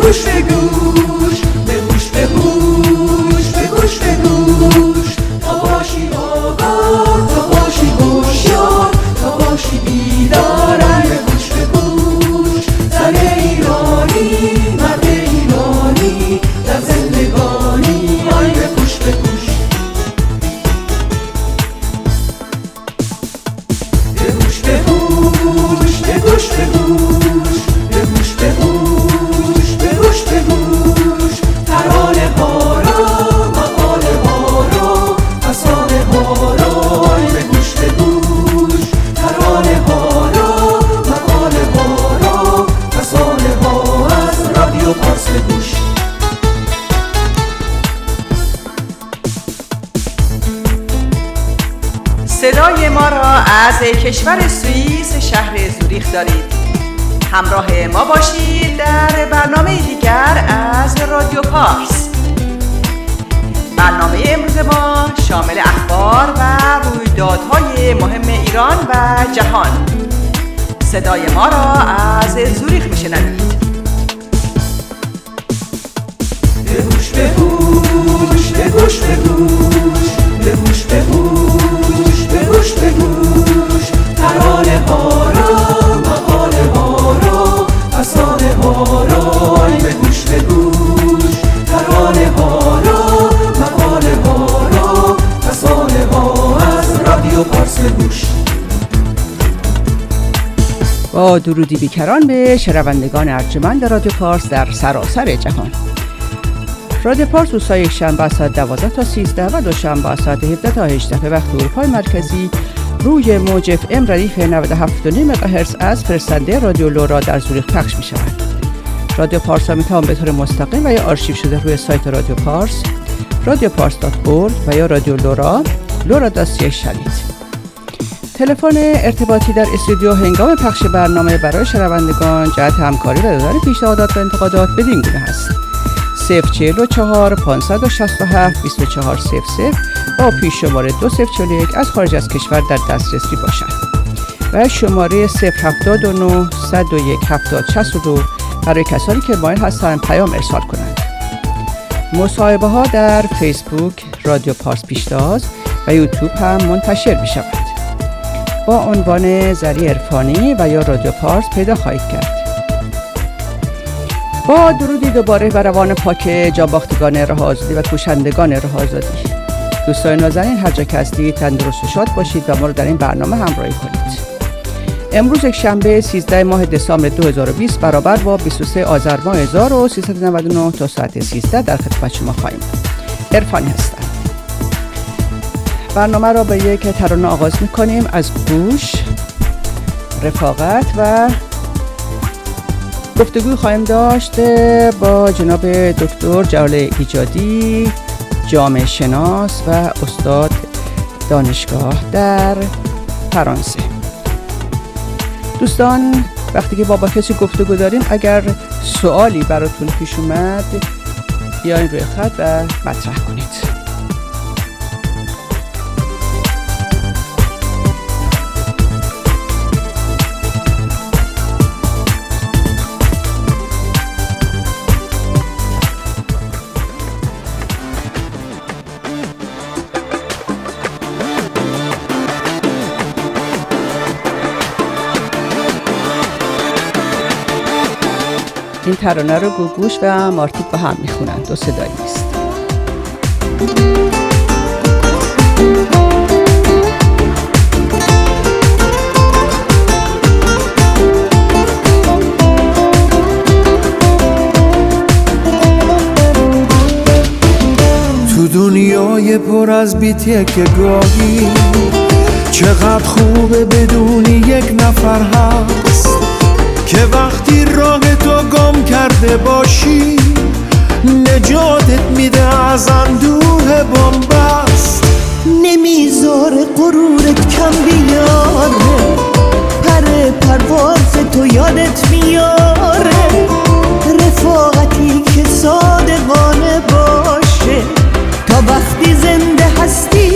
گوش به گوش، به گوش به گوش، به گوش به گوش، تا باشی آگاه، تا باشی هوشیار، تا باشی بیدار. به گوش به گوش، زن ایرانی، مرد ایرانی، در زندگانی. به گوش به گوش، به گوش به گوش، به گوش به گوش، به گوش به گوش، به گوش به گوش، ترانه ها را، مقاله ها را، فسانه ها را. به گوش به گوش، ترانه ها را، مقاله ها را، فسانه ها از رادیو پارس. به گوش. صدای ما را از کشور سوئیس شهر زوریخ دارید. همراه ما باشید در برنامه دیگر از رادیو پارس. برنامه امروز ما شامل اخبار و رویدادهای مهم ایران و جهان. صدای ما را از زوریخ میشنوید. به گوش به گوش، به گوش به گوش، به گوش به گوش، به گوش به گوش، ترانه ها را، مقاله ها را، فسانه ها را. به گوش به گوش، ترانه ها را، مقاله ها را، فسانه ها از رادیو پارس. به گوش. با درودی بیکران به شنوندگان ارجمند رادیو پارس در سراسر جهان. رادیو پارس روزهای یکشنبه از ساعت 12 تا 13 و دوشنبه از ساعت 17 تا 18 به وقت اروپای مرکزی روی موج FM ردیف 97.5 مگاهرتز از فرستنده رادیو لورا در زوریخ پخش می شود. رادیو پارس را می توان به طور مستقیم و یا آرشیو شده روی سایت رادیو پارس، radiopars.org و یا رادیو لورا، lora.ch شنید. تلفن ارتباطی در استودیو هنگام پخش برنامه برای شنوندگان جهت همکاری و دادن پیشنهادات و انتقادات بدین گونه است: 044 567 2400 با پیش شماره 2041 از خارج از کشور در دسترسی باشد و شماره 079 101 7062 برای کسانی که مایل هستند پیام ارسال کنند. مصاحبه ها در فیسبوک رادیو پارس پیشتاز و یوتیوب هم منتشر می شود. با عنوان زری عرفانی و یا رادیو پارس پیدا خواهید کرد. با درودی دوباره بر روان پاک جانباختگان راه آزادی و کوشندگان راه آزادی. دوستان نازنین هر جا که هستید تندرست و شاد باشید و ما رو در این برنامه همراهی کنید. امروز یک شنبه 13 ماه دسامبر 2020 برابر با 23 آذر ماه 1399 تا ساعت 13 در خدمت شما خواهیم. عرفانی هستم. برنامه را به یک ترانه آغاز می‌کنیم از گوش، رفاقت و گفتگوی خواهیم داشت با جناب دکتر جلال ایجادی، جامعه شناس و استاد دانشگاه در فرانسه. دوستان وقتی که با کسی گفتگو داریم اگر سوالی براتون پیش اومد بیاین روی خط و مطرح کنید. این ترانه رو گوگوش و مارتیک با هم میخونن، دو صدایی نیست. تو دنیای پر از بیتیه که گاهی چقدر خوبه بدونی یک نفر هست که وقتی راه تو گم کرده باشی نجاتت میده از اندوه بنبست. نمیذاره غرورت کم بیاره، پرواز تو یادت میاره، رفاقتی که صادقانه باشه تا وقتی زنده هستی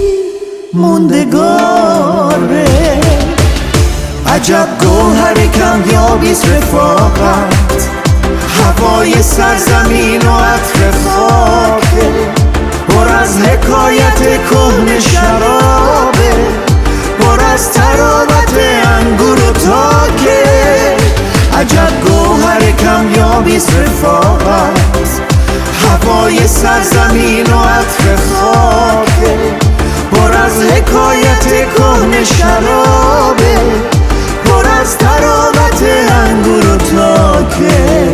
موندگاره. عجب گوهر کمیابیست رفاقت، هوای سرزمین و عطر خاکه، پر از حکایت کهنه شرابه، پر از تراوت انگور و تاکه. عجب گوهر کمیابیست رفاقت، هوای سرزمین و عطر خاکه، پر از حکایت کهنه شرابه، پر از تراوت انگور و تاکه.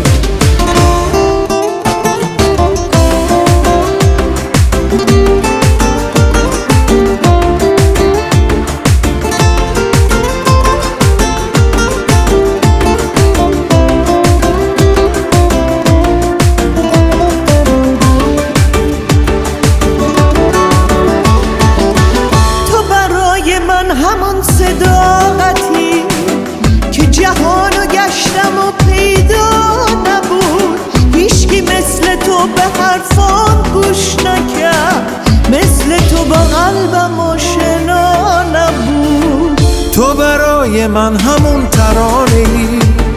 من همون ترانه‌ای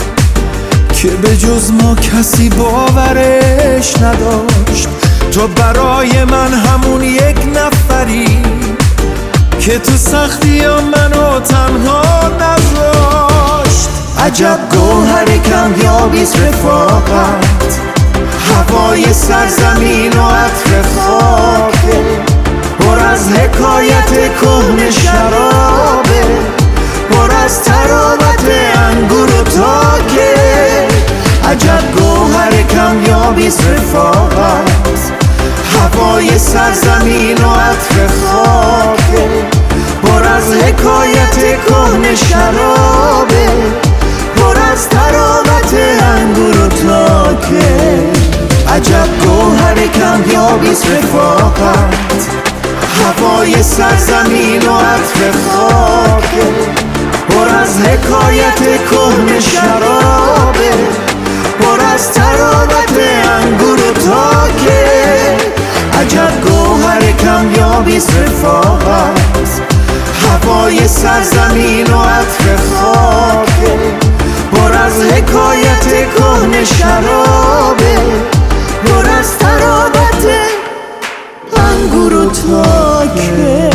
که به جز ما کسی باورش نداشت. تو برای من همون یک نفری که تو سختی ها منو تنها نذاشت. عجب گوهر کمیابیست رفاقت، هوای سرزمین و عطر خاکه، پر از حکایت کهنه شرابه، پر از تراوت انگور و تاکه. عجب گوهر کمیابیست رفاقت، هوای سرزمین و عطر خاکه، پر از حکایت کهنه شرابه، پر از تراوت انگور و تاکه. عجب گوهر کمیابیست رفاقت، هوای سرزمین و عطر خاکه، پر از حکایت کهنه شرابه، پر از تراوت انگور و تاکه. عجب گوهر کمیابیست رفاقت، هوای سرزمین و عطر خاکه، پر از حکایت کهنه شرابه، پر از تراوت انگور و تاکه.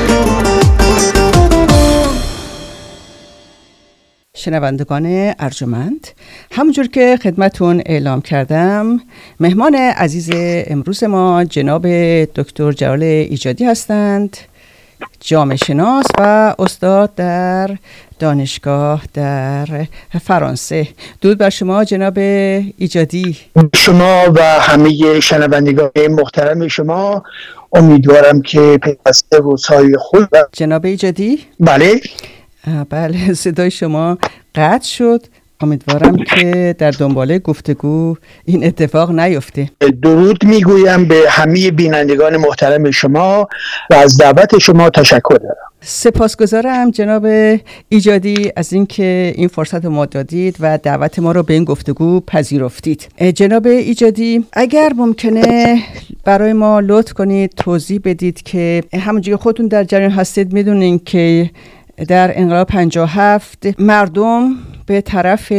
شنوندگان ارجمند، همونجور که خدمتون اعلام کردم، مهمان عزیز امروز ما جناب دکتر جلال ایجادی هستند، جامعه شناس و استاد در دانشگاه در فرانسه. درود بر شما جناب ایجادی. شما و همه شنوندگان محترم شما، امیدوارم که پیوسته روزهای خوب. جناب ایجادی؟ بله صدای شما قطع شد. امیدوارم که در دنباله گفتگو این اتفاق نیفته. درود میگویم به همه بینندگان محترم شما و از دعوت شما تشکر دارم. سپاسگزارم جناب ایجادی از اینکه این فرصت ما دادید و دعوت ما رو به این گفتگو پذیرفتید. جناب ایجادی، اگر ممکنه برای ما لطف کنید توضیح بدید که همونجوری خودتون در جریان هستید، میدونین که در انقلاب 57 مردم به طرف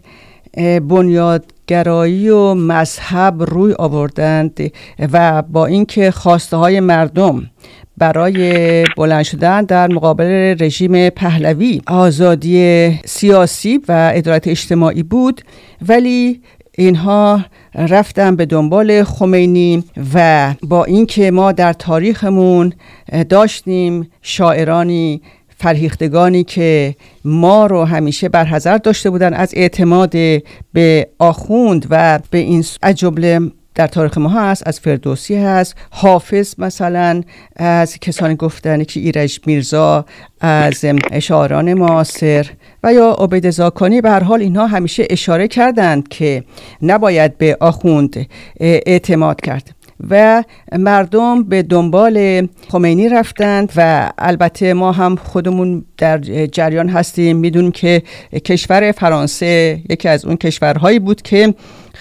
بنیادگرایی و مذهب روی آوردند و با اینکه خواسته های مردم برای بلند شدن در مقابل رژیم پهلوی آزادی سیاسی و عدالت اجتماعی بود، ولی اینها رفتن به دنبال خمینی و با اینکه ما در تاریخمون داشتیم شاعرانی فرهیختگانی که ما رو همیشه برحذر داشته بودن از اعتماد به آخوند و به این از جمله در تاریخ ما هست، از فردوسی هست، حافظ مثلا، از کسانی گفتن که ایرج میرزا، از شاعران معاصر و یا عبید زاکانی. به هر حال اینها همیشه اشاره کردند که نباید به آخوند اعتماد کرد و مردم به دنبال خمینی رفتند و البته ما هم خودمون در جریان هستیم، میدونیم که کشور فرانسه یکی از اون کشورهایی بود که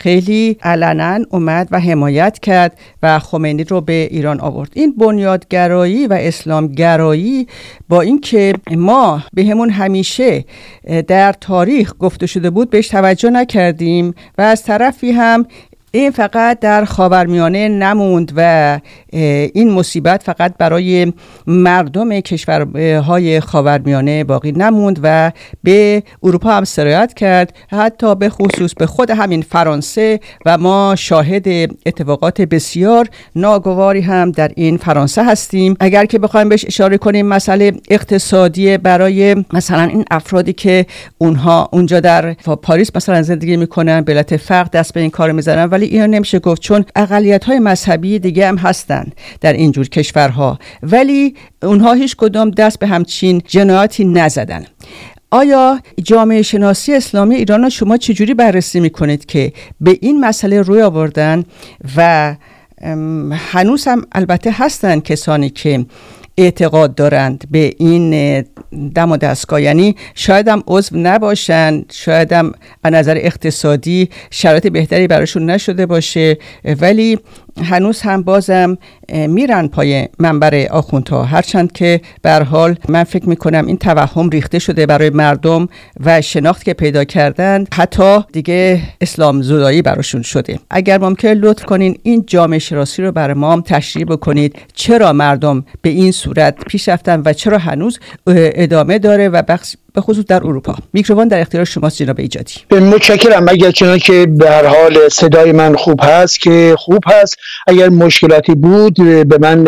خیلی علنا اومد و حمایت کرد و خمینی رو به ایران آورد. این بنیادگرایی و اسلامگرایی با اینکه ما بهمون همیشه در تاریخ گفته شده بود بهش توجه نکردیم و از طرفی هم این فقط در خاورمیانه نموند و این مصیبت فقط برای مردم کشورهای خاورمیانه باقی نموند و به اروپا هم سرایت کرد، حتی به خصوص به خود همین فرانسه، و ما شاهد اتفاقات بسیار ناگواری هم در این فرانسه هستیم. اگر که بخوایم بهش اشاره کنیم، مسئله اقتصادی برای مثلا این افرادی که اونها اونجا در پاریس مثلا زندگی میکنن به علت فقر دست به این کار میزنن، ولی اینو نمیشه گفت چون اقلیت‌های مذهبی دیگه هم هستن در اینجور کشورها، ولی اونها هیچ کدام دست به همچین جنایاتی نزدن. آیا جامعه شناسی اسلامی ایران شما چجوری بررسی میکنید که به این مسئله روی آوردن و هنوز هم البته هستن کسانی که اعتقاد دارند به این دم و دستگاه، یعنی شاید هم عضو نباشن، شاید هم از نظر اقتصادی شرایط بهتری براشون نشده باشه، ولی هنوز هم بازم میرن پای منبر آخوندها، هرچند که به هر حال من فکر میکنم این توهم ریخته شده برای مردم و شناخت که پیدا کردن حتی دیگه اسلام زدایی براشون شده. اگر ممکن لطف کنین این جامعه شناسی رو برای ما تشریح بکنید، چرا مردم به این صورت پیش رفتن و چرا هنوز ادامه داره و به خصوص در اروپا. میکروفون در اختیار شماست جناب ایجادی. متشکرم. اگر چنان که به هر حال صدای من خوب هست که خوب هست، اگر مشکلاتی بود به من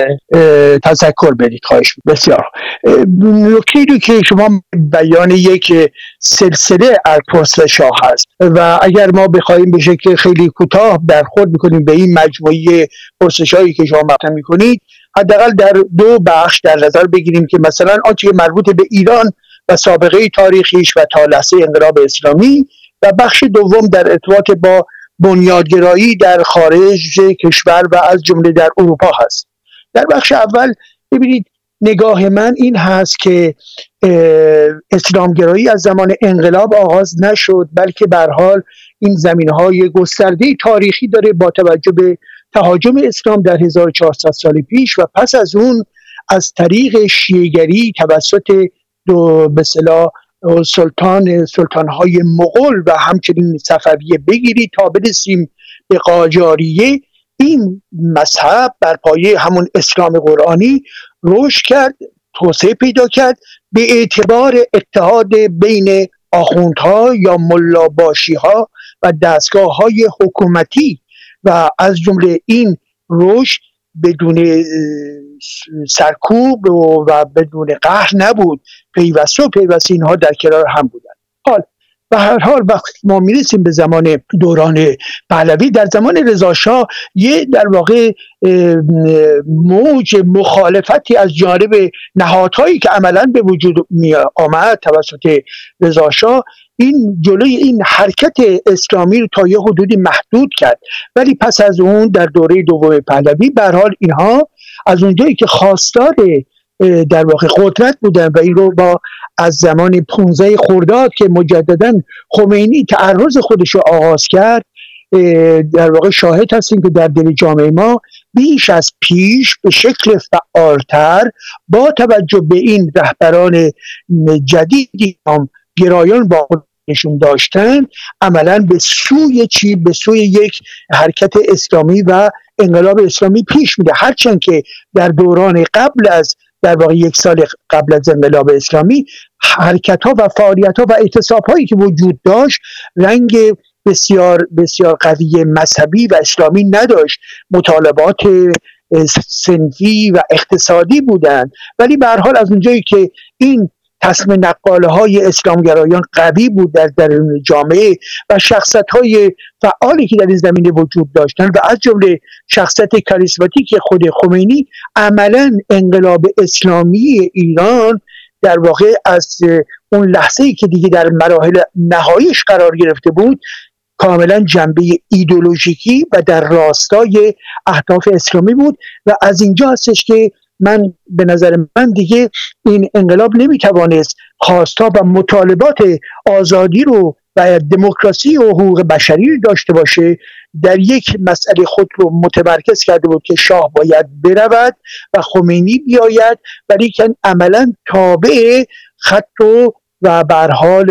تذکر بدید، خواهش بسیار. نکته‌ای رو که شما بیان یک سلسله از پرسش‌ها هست و اگر ما بخوایم به شکل خیلی کوتاه برخورد بکنیم به این مجموعه پرسش‌هایی که شما مطرح می‌کنید، حداقل در دو بخش در نظر بگیریم که مثلا آنچه مربوط به ایران و سابقه تاریخیش و تا لحظه انقلاب اسلامی، و بخش دوم در ارتباط با بنیادگرایی در خارج کشور و از جمله در اروپا هست. در بخش اول ببینید، نگاه من این هست که اسلامگرایی از زمان انقلاب آغاز نشد، بلکه به هر حال این زمینهای گسترده تاریخی داره با توجه به تهاجم اسلام در 1400 سال پیش و پس از اون از طریق شیعه‌گری توسط به اصطلاح سلطان‌های مغول و همچنین صفویه بگیرید تا برسیم به قاجاریه، این مذهب بر پایه همون اسلام قرآنی رشد کرد، توسعه پیدا کرد به اعتبار اتحاد بین آخوندها یا ملاباشی‌ها و دستگاه‌های حکومتی، و از جمله این رشد بدون سرکوب و بدون قهر نبود، پیوسته و پیوسته اینها در کنار هم بودن. به هر حال وقتی ما میرسیم به زمان دوران پهلوی، در زمان رضا شاه یه در واقع موج مخالفتی از جانب نهادهایی که عملاً به وجود می آمد توسط رضا شاه، این جلوی این حرکت اسلامی رو تا یه حدودی محدود کرد. ولی پس از اون در دوره دوم پهلوی به هر حال اینها از اونجایی که خواستار در واقع قدرت بودن و این رو با از زمان 15 خرداد که مجددا خمینی تعرض خودش رو آغاز کرد، در واقع شاهد هستیم که در دل جامعه ما بیش از پیش به شکل فعالتر با توجه به این رهبران جدیدی هم گرایان با خودشون داشتن، عملا به سوی یک حرکت اسلامی و انقلاب اسلامی پیش میده. هرچند که در دوران قبل از در واقع یک سال قبل از انقلاب اسلامی حرکت ها و فعالیت ها و اعتصاب هایی که وجود داشت رنگ بسیار بسیار قوی مذهبی و اسلامی نداشت، مطالبات صنفی و اقتصادی بودند، ولی به هر حال از اونجایی که این تصمیم نقاله های اسلامگرایان قوی بود در درون جامعه و شخصیت های فعالی که در این زمینه وجود داشتن و از جمله شخصیت کاریسماتیک خود خمینی، عملا انقلاب اسلامی ایران در واقع از اون لحظه‌ای که دیگه در مراحل نهاییش قرار گرفته بود کاملا جنبه ایدئولوژیکی و در راستای اهداف اسلامی بود و از اینجا هستش که به نظر من دیگه این انقلاب نمیتوانست خواستا و مطالبات آزادی رو و دموکراسی و حقوق بشری رو داشته باشه، در یک مسئله خود رو متمرکز کرده بود که شاه باید برود و خمینی بیاید، ولی که عملا تابع خط و به هر حال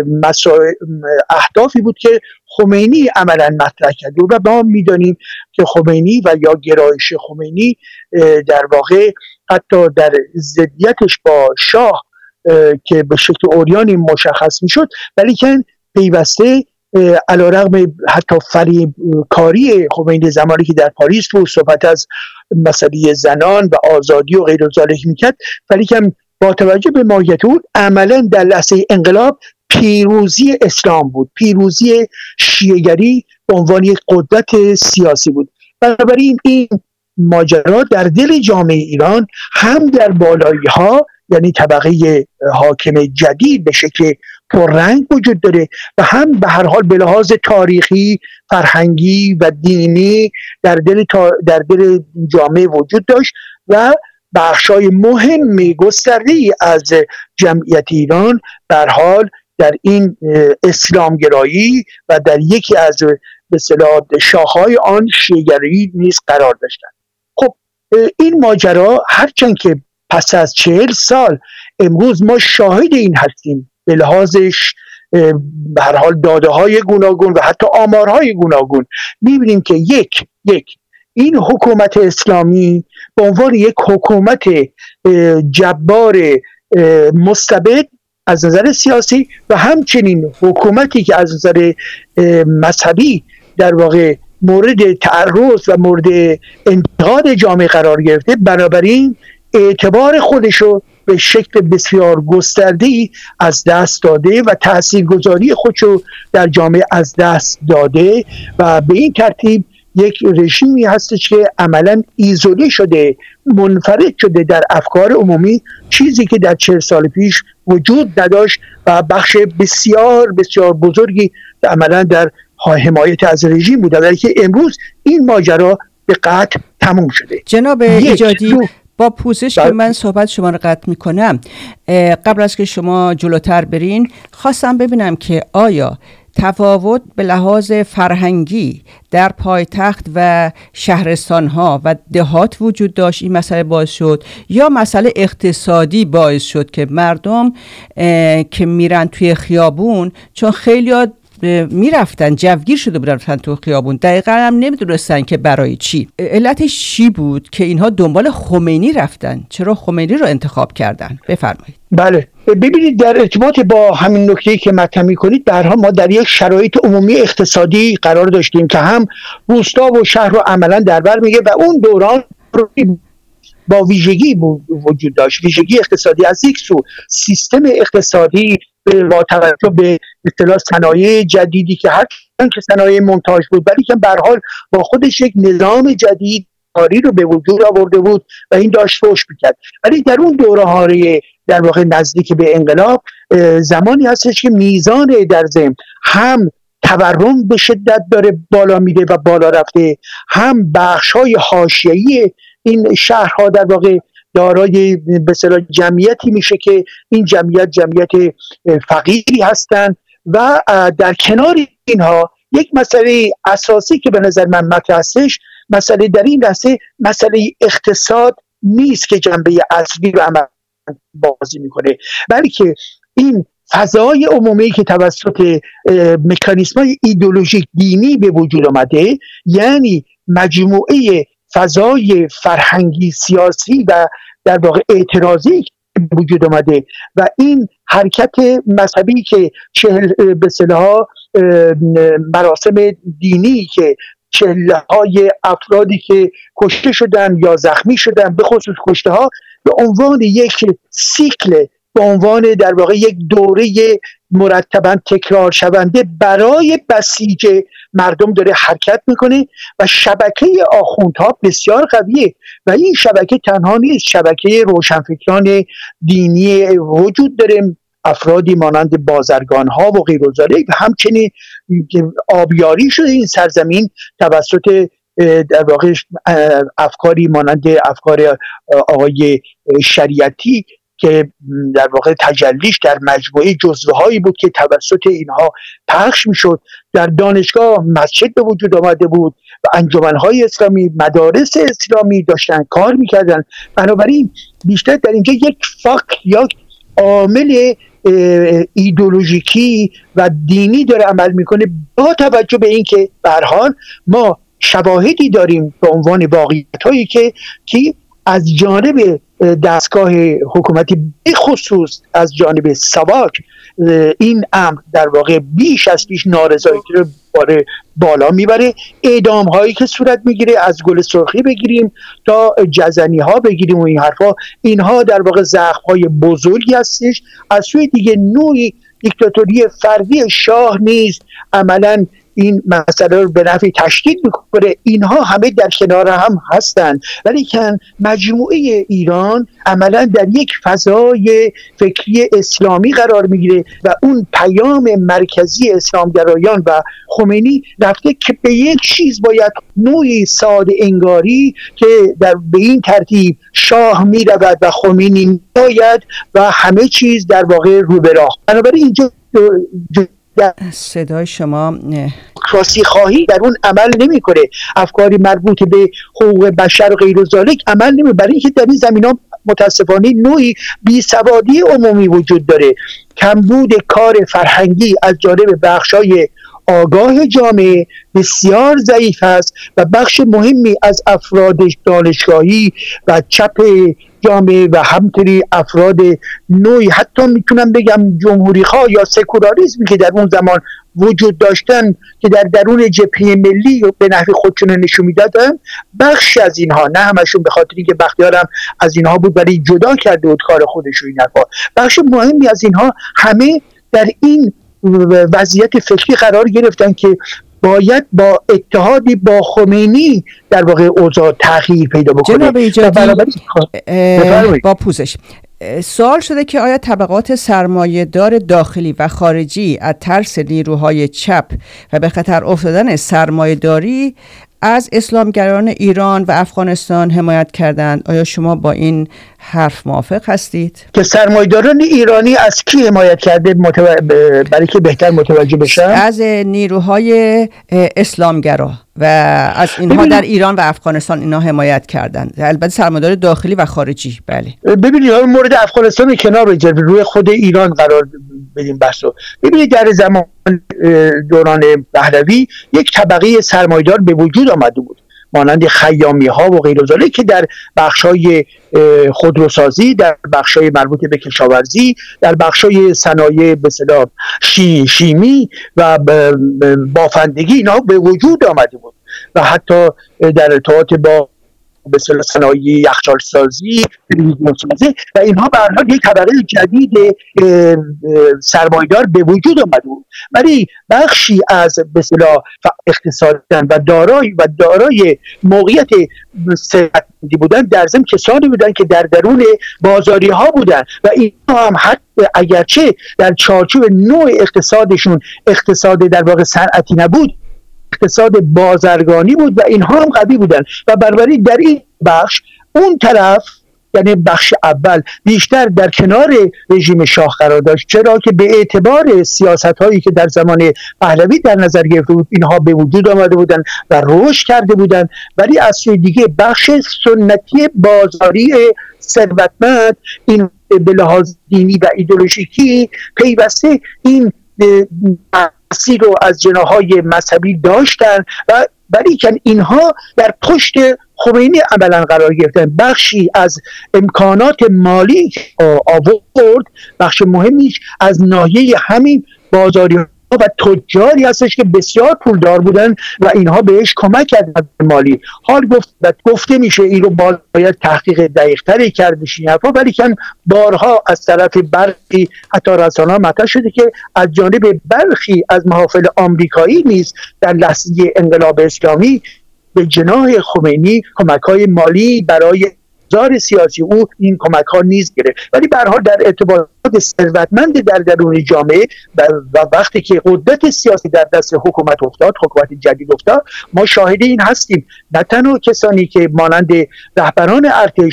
اهدافی بود که خمینی عملا مطرح کرد و ما میدانیم که خمینی و یا گرایش خمینی در واقع حتی در ضدیتش با شاه که به شکل عریانی مشخص میشد، ولی که پیوسته علیرغم حتی فریب کاری خمینی زمانی که در پاریس بود صحبت از مسئله زنان و آزادی و غیر ذالک میکرد، ولی که با توجه به ماهیت اون عملا در لحظه انقلاب پیروزی اسلام بود، پیروزی شیعه‌گری به عنوان یک قدرت سیاسی بود. بنابراین این ماجرا در دل جامعه ایران هم در بالایی ها، یعنی طبقه حاکم جدید به شکل پررنگ وجود داره، و هم به هر حال به لحاظ تاریخی، فرهنگی و دینی در دل جامعه وجود داشت و بخشای مهم گسترده‌ای از جمعیت ایران به هر حال در این اسلامگرایی و در یکی از به اصطلاح شاخه‌های آن شیعه‌گرایی نیز قرار داشتند. خب این ماجرا هرچند که پس از 40 سال امروز ما شاهد این هستیم، به لحاظش به هر حال داده‌های گوناگون و حتی آمارهای گوناگون می‌بینیم که یک این حکومت اسلامی به عنوان یک حکومت جبار مستبد از نظر سیاسی و همچنین حکومتی که از نظر مذهبی در واقع مورد تعرض و مورد انتقاد جامعه قرار گرفته، بنابراین اعتبار خودشو به شکل بسیار گسترده‌ای از دست داده و تاثیرگذاری خودشو در جامعه از دست داده و به این ترتیب یک رژیمی هستش که عملاً ایزوله شده، منفرد شده در افکار عمومی، چیزی که در 40 سال پیش وجود نداشت و بخش بسیار بسیار بزرگی عملاً در حمایت از رژیم بود، ولی که امروز این ماجرا به قطع تموم شده. جناب ایجادی، با پوزش که من صحبت شما رو قطع میکنم، قبل از که شما جلوتر برین خواستم ببینم که آیا تفاوت به لحاظ فرهنگی در پایتخت و شهرستان‌ها و دهات وجود داشت این مسئله باعث شد، یا مسئله اقتصادی باعث شد که مردم که میرن توی خیابون، چون خیلی‌ها میرفتن جوگیر شده بودن رفتن تو خیابون، دقیقا هم نمیدونستن که برای چی، علتش چی بود که اینها دنبال خمینی رفتن؟ چرا خمینی رو انتخاب کردن؟ بفرمایید. بله، ببینید در ارتباط با همین نکته‌ای که مطرح می‌کنید، به هر حال ما در یک شرایط عمومی اقتصادی قرار داشتیم که هم روستا و شهر رو عملاً در بر میگه و اون دوران با ویژگی وجود داشت، ویژگی اقتصادی. از یک سو سیستم اقتصادی با توجه به اصطلاح صنایع جدیدی که هر که صنایع مونتاژ بود، ولی که به هر حال با خودش یک نظام جدید کاری رو به وجود آورده بود و این داشت رشد می‌کرد. ولی در اون دوره‌های در واقع نزدیک به انقلاب زمانی هستش که میزان در ضمن هم تورم به شدت داره بالا میره و بالا رفته، هم بخش‌های حاشیه‌ای این شهرها در واقع دارای به اصطلاح جمعیتی میشه که این جمعیت فقیری هستند و در کنار اینها یک مسئله اساسی که به نظر من مطرح هستش، مسئله در این لحظه مسئله اقتصاد نیست که جنبه اصلی رو عمل بازی میکنه، بلکه این فضای عمومی که توسط مکانیزم‌های ایدئولوژیک دینی به وجود آمده، یعنی مجموعه فضای فرهنگی سیاسی و در واقع اعتراضی به وجود آمده و این حرکت مذهبی که به اصطلاح مراسم دینی که چهله‌های افرادی که کشته شدن یا زخمی شدن، به خصوص کشته ها، به عنوان یک سیکل، به عنوان در واقع یک دوره مرتباً تکرار شونده برای بسیج مردم داره حرکت میکنه و شبکه آخوندها بسیار قویه و این شبکه تنها نیست، شبکه روشنفکران دینی وجود داره، افرادی مانند بازرگان ها و غیر ذالک، و همچنین آبیاری شده این سرزمین توسط در واقع افکاری مانند افکار آقای شریعتی که در واقع تجلیش در مجموعه جزوه هایی بود که توسط اینها پخش میشد. در دانشگاه مسجد به وجود آمده بود و انجمن‌های اسلامی، مدارس اسلامی داشتن کار میکردن. بنابراین بیشتر در اینجا یک فاکت یا عامل ایدئولوژیکی و دینی داره عمل میکنه، با توجه به اینکه به هر حال ما شواهدی داریم به عنوان واقعیت‌هایی که از جانب دستگاه حکومتی به خصوص از جانب ساواک این امر در واقع بیش از پیش نارضایتی رو بالا میبره. اعدام هایی که صورت میگیره، از گل سرخی بگیریم تا جزنی ها بگیریم و این حرفا، اینها در واقع زخم های بزرگی هستش. از سوی دیگه نوعی دیکتاتوری فردی شاه نیست، عملا این مسئله رو به نفع تشدید میکنه. اینها همه در کنار هم هستن، ولی که مجموعه ایران عملا در یک فضای فکری اسلامی قرار میگیره و اون پیام مرکزی اسلامگرایان و خمینی رفته که به یک چیز باید نوعی ساده انگاری که به این ترتیب شاه میرود و خمینی میآید و همه چیز در واقع رو به راه. بنابراین اینجا صدای شما کراسی خواهی در اون عمل نمیکنه، افکاری مربوط به حقوق بشر و غیر ذالک عمل نمیکنه، برای اینکه در این زمینه متاسفانه نوعی بیسوادی عمومی وجود داره. کمبود کار فرهنگی از جانب بخشای آگاه جامعه بسیار ضعیف است و بخش مهمی از افراد دانشگاهی و چپ جامعه و همطوری افراد نوعی، حتی میتونم بگم جمهوری خواه یا سکولاریسمی که در اون زمان وجود داشتن که در درون جبهه ملی به نحو خودشون نشون میدادن، بخش از اینها، نه همشون، به خاطر اینکه بختیار هم از اینها بود ولی جدا کرده بود کار خودش و این حرفا، بخش مهمی از اینها همه در این وضعیت فکری قرار گرفتن که باید با اتحادی با خمینی در واقع اوضاع تغییر پیدا بکنه. جناب ایجادی، با پوزش سوال شده که آیا طبقات سرمایه‌دار داخلی و خارجی از ترس نیروهای چپ و به خطر افتادن سرمایه‌داری از اسلامگرایان ایران و افغانستان حمایت کردند؟ آیا شما با این حرف موافق هستید؟ که سرمایه‌داران ایرانی از کی حمایت کرده برای که بهتر متوجه بشن؟ از نیروهای اسلامگرا و از اینها در ایران و افغانستان اینا حمایت کردند، البته سرمایه‌دار داخلی و خارجی. بله ببینید مورد افغانستان رو کنار بگذارید، روی خود ایران قرار بدیم بحثو. ببینید در زمان دوران پهلوی یک طبقه سرمایه‌دار به وجود آمده بود مانند خیامی ها و غیر ذالک که در بخش‌های خودروسازی، در بخش‌های مربوط به کشاورزی، در بخش‌های صنایع به اصطلاح شیمی و بافندگی اینا به وجود آمده بود و حتی در ارتباط با به اصطلاح صنایع یخچال سازی و اینها به هر حال یک طبقه جدید سرمایه‌دار به وجود آمده بود. ولی بخشی از به اصطلاح اقتصادی و دارای موقعیت ثروتمندی بودن در ضمن کسانی بودن که در درون بازاری ها بودن و اینها هم حتی اگرچه در چارچوب نوع اقتصادشون اقتصاد در واقع صنعتی نبود، اقتصاد بازرگانی بود و اینها هم قوی بودن و بنابراین در این بخش اون طرف، یعنی بخش اول، بیشتر در کنار رژیم شاه قرار داشت، چرا که به اعتبار سیاست‌هایی که در زمان پهلوی در نظر گرفته بود اینها به وجود آمده بودن و رشد کرده بودن. ولی از سوی دیگه بخش سنتی بازاری ثروتمند این به لحاظ دینی و ایدئولوژیکی پیوسته این مسیر رو از جناح‌های مذهبی داشتن و ولی که اینها در پشت خمینی عملا قرار گرفتن. بخشی از امکانات مالی آورد، بخش مهمیش از ناحیه همین بازاری و تجاری هستش که بسیار پولدار بودن و اینها بهش کمک کردن مالی. حال گفته میشه این رو باید تحقیق دقیق‌تری کرد بشین حرفا، ولی که بارها از طرف برخی حتی رسانه‌ها مطرح شده که از جانب برخی از محافل آمریکایی نیز در لحظه انقلاب اسلامی به جناح خمینی کمک‌های مالی برای زار سیاسی او این کمک‌ها نیز گرفت. ولی به هر حال در ارتباطات ثروتمند در درون جامعه و وقتی که قدرت سیاسی در دست حکومت افتاد، حکومت جدید افتاد، ما شاهد این هستیم نه تنها کسانی که مانند رهبران ارتش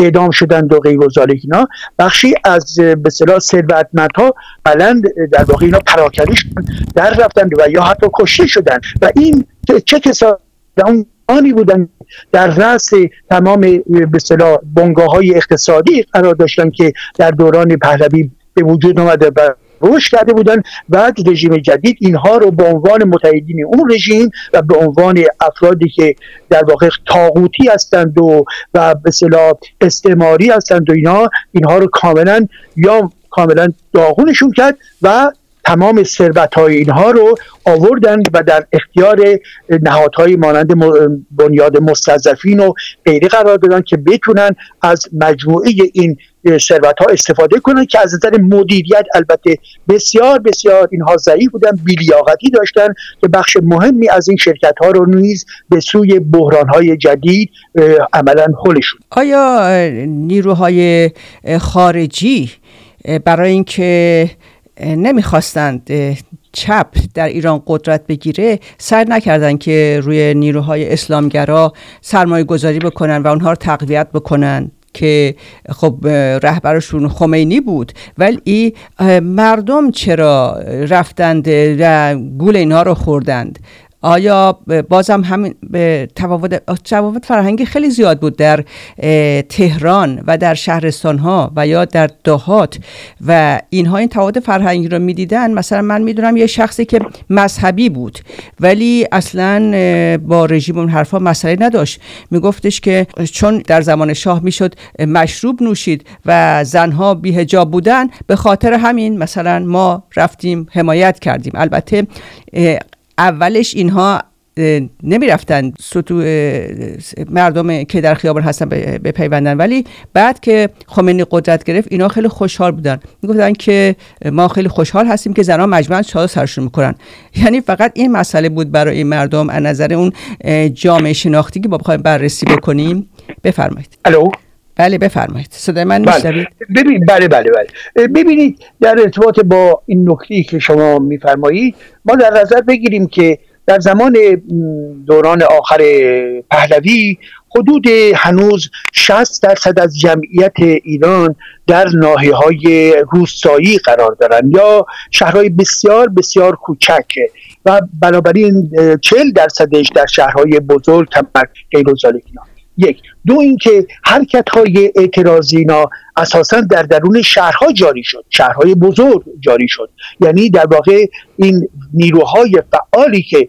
اعدام شدند و غیر و ذالک اینا، بخشی از به اصطلاح ثروتمندها بلند در واقع اینا پراکنده شدند، در رفتند و یا حتی کشته شدند. و این چه کسانی بودن در رأس تمام به اصطلاح بنگاه‌های اقتصادی قرار داشتن که در دوران پهلوی به وجود آمده و رشد کرده بودن. و رژیم جدید اینها رو به عنوان متحدین اون رژیم و به عنوان افرادی که در واقع طاغوتی هستند و به اصطلاح استعماری هستند و اینها رو کاملا داغونشون کرد و تمام ثروت‌های اینها رو آوردن و در اختیار نهادهای مانند بنیاد مستضعفین و غیره قرار دادن که بتونن از مجموعه این ثروت‌ها استفاده کنن که از نظر مدیریت البته بسیار بسیار اینها ضعیف بودن، بی‌لیاقتی داشتن که بخش مهمی از این شرکت‌ها رو نیز به سوی بحران‌های جدید عملاً هلشون. آیا نیروهای خارجی برای اینکه نمیخواستند چپ در ایران قدرت بگیره سعی نکردن که روی نیروهای اسلامگرا سرمایه گذاری بکنن و اونها رو تقویت بکنن که خب رهبرشون خمینی بود، ولی مردم چرا رفتند و گول اینها رو خوردند؟ آیا بازم همین تفاوت فرهنگی خیلی زیاد بود در تهران و در شهرستان‌ها و یا در دهات و اینها این تفاوت فرهنگی رو می‌دیدن؟ مثلا من می‌دونم یه شخصی که مذهبی بود ولی اصلاً با رژیم اون حرفا مسئله نداشت، میگفتش که چون در زمان شاه میشد مشروب نوشید و زنها بی‌حجاب بودن، به خاطر همین مثلا ما رفتیم حمایت کردیم. البته اولش اینها نمی رفتن مردم که در خیابان هستن بپیوندن، ولی بعد که خمینی قدرت گرفت اینا خیلی خوشحال بودن، میگفتن که ما خیلی خوشحال هستیم که زنها مجموعاً چادر سرشون میکنن. یعنی فقط این مسئله بود برای این مردم از نظر اون جامعه شناختی که ما بخوایم بررسی بکنیم. بفرمایید. الو. بله بفرمایید، صدای من میشنوید؟ بله. ببینید در ارتباط با این نکته‌ای که شما میفرمایید ما در نظر بگیریم که در زمان دوران آخر پهلوی حدود هنوز 60% از جمعیت ایران در ناحیه‌های روستایی قرار دارن یا شهرهای بسیار بسیار کوچک و بنابراین 40% در شهرهای بزرگ کمر غیر و ذالک. یک. دو اینکه حرکت‌های اعتراضی اینا اساساً در درون شهرها جاری شد، شهرهای بزرگ جاری شد. یعنی در واقع این نیروهای فعالی که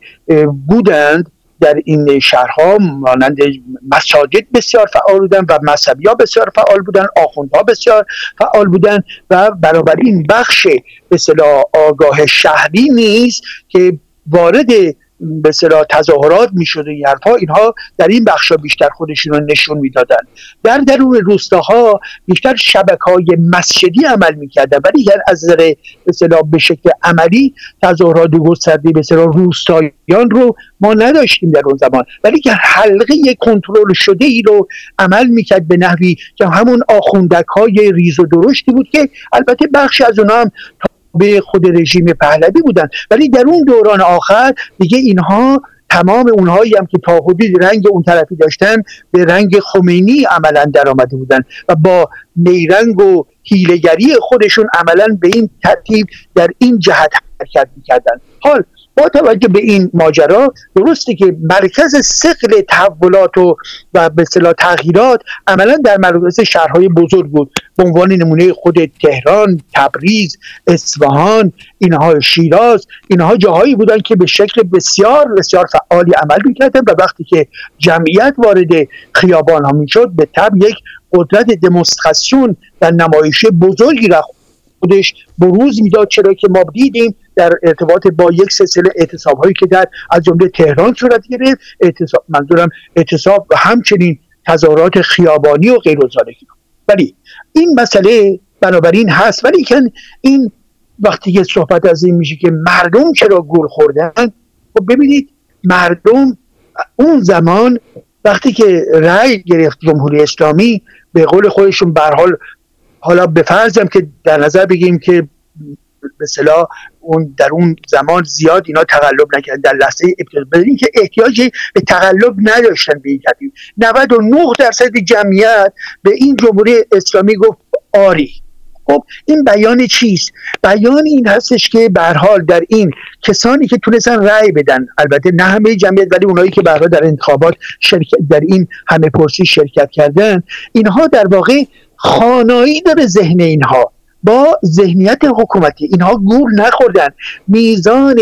بودند در این شهرها مانند مساجد بسیار فعال بودند و مذهبی‌ها بسیار فعال بودند، آخوندها بسیار فعال بودند و بنابراین بخش به اصطلاح آگاه شهری نیز که وارد به اصطلاح تظاهرات میشد این حرفا، اینها در این بخشا بیشتر خودشون رو نشون میدادن. در درون روستاها بیشتر شبکه‌های مسجدی عمل میکردن، ولی از نظر به اصطلاح به شکل عملی تظاهرات گسترده به اصطلاح روستاییان رو ما نداشتیم در اون زمان، ولی که حلقه کنترل شده ای رو عمل میکرد به نحوی که همون آخوندک‌های ریز و درشتی بود که البته بخشی از اونها هم به خود رژیم پهلوی بودن، ولی در اون دوران آخر دیگه اینها تمام اونهایی هم که تا حدودی رنگ اون طرفی داشتن به رنگ خمینی عملا در آمده بودن و با نیرنگ و حیله‌گری خودشون عملا به این ترتیب در این جهت حرکت می‌کردن. حال با توجه به این ماجرا درسته که مرکز ثقل تحولات و به اصطلاح تغییرات عملا در مراکز شهرهای بزرگ بود، به عنوان نمونه خود تهران، تبریز، اصفهان، اینها شیراز، اینها جاهایی بودن که به شکل بسیار بسیار فعالی عمل می‌کردن و وقتی که جمعیت وارد خیابان ها میشد به طبع یک قدرت دمونستراسیون و نمایش بزرگی را خودش بروز میداد، چرا که ما دیدیم در ارتباط با یک سلسله اعتصاب‌هایی که در از جمله تهران صورت گرفت، اعتصاب و همچنین تظاهرات خیابانی و غیر و ذالک. ولی این مسئله بنابراین هست، ولی که این وقتی که صحبت از این میشه که مردم چرا گول خوردن، خب ببینید مردم اون زمان وقتی که رأی گرفت جمهوری اسلامی به قول خودشون به هر حال، حالا به فرضم که در نظر بگیریم که به اصطلاح اون در اون زمان زیاد اینا تقلب نکردن در لحظه ابتدا، بدون اینکه احتیاجی به تقلب نداشتن به این ترتیب. 99% جمعیت به این جمهوری اسلامی گفت آری. خب این بیان چیست؟ بیان این هستش که به هر حال در این کسانی که تونستن رأی بدن، البته نه همه جمعیت ولی اونایی که به هر حال در انتخابات در این همه پرسی شرکت کردن، اینها در واقع خانایی داره ذهن اینها با ذهنیت حکومتی. اینها گول نخوردن. میزان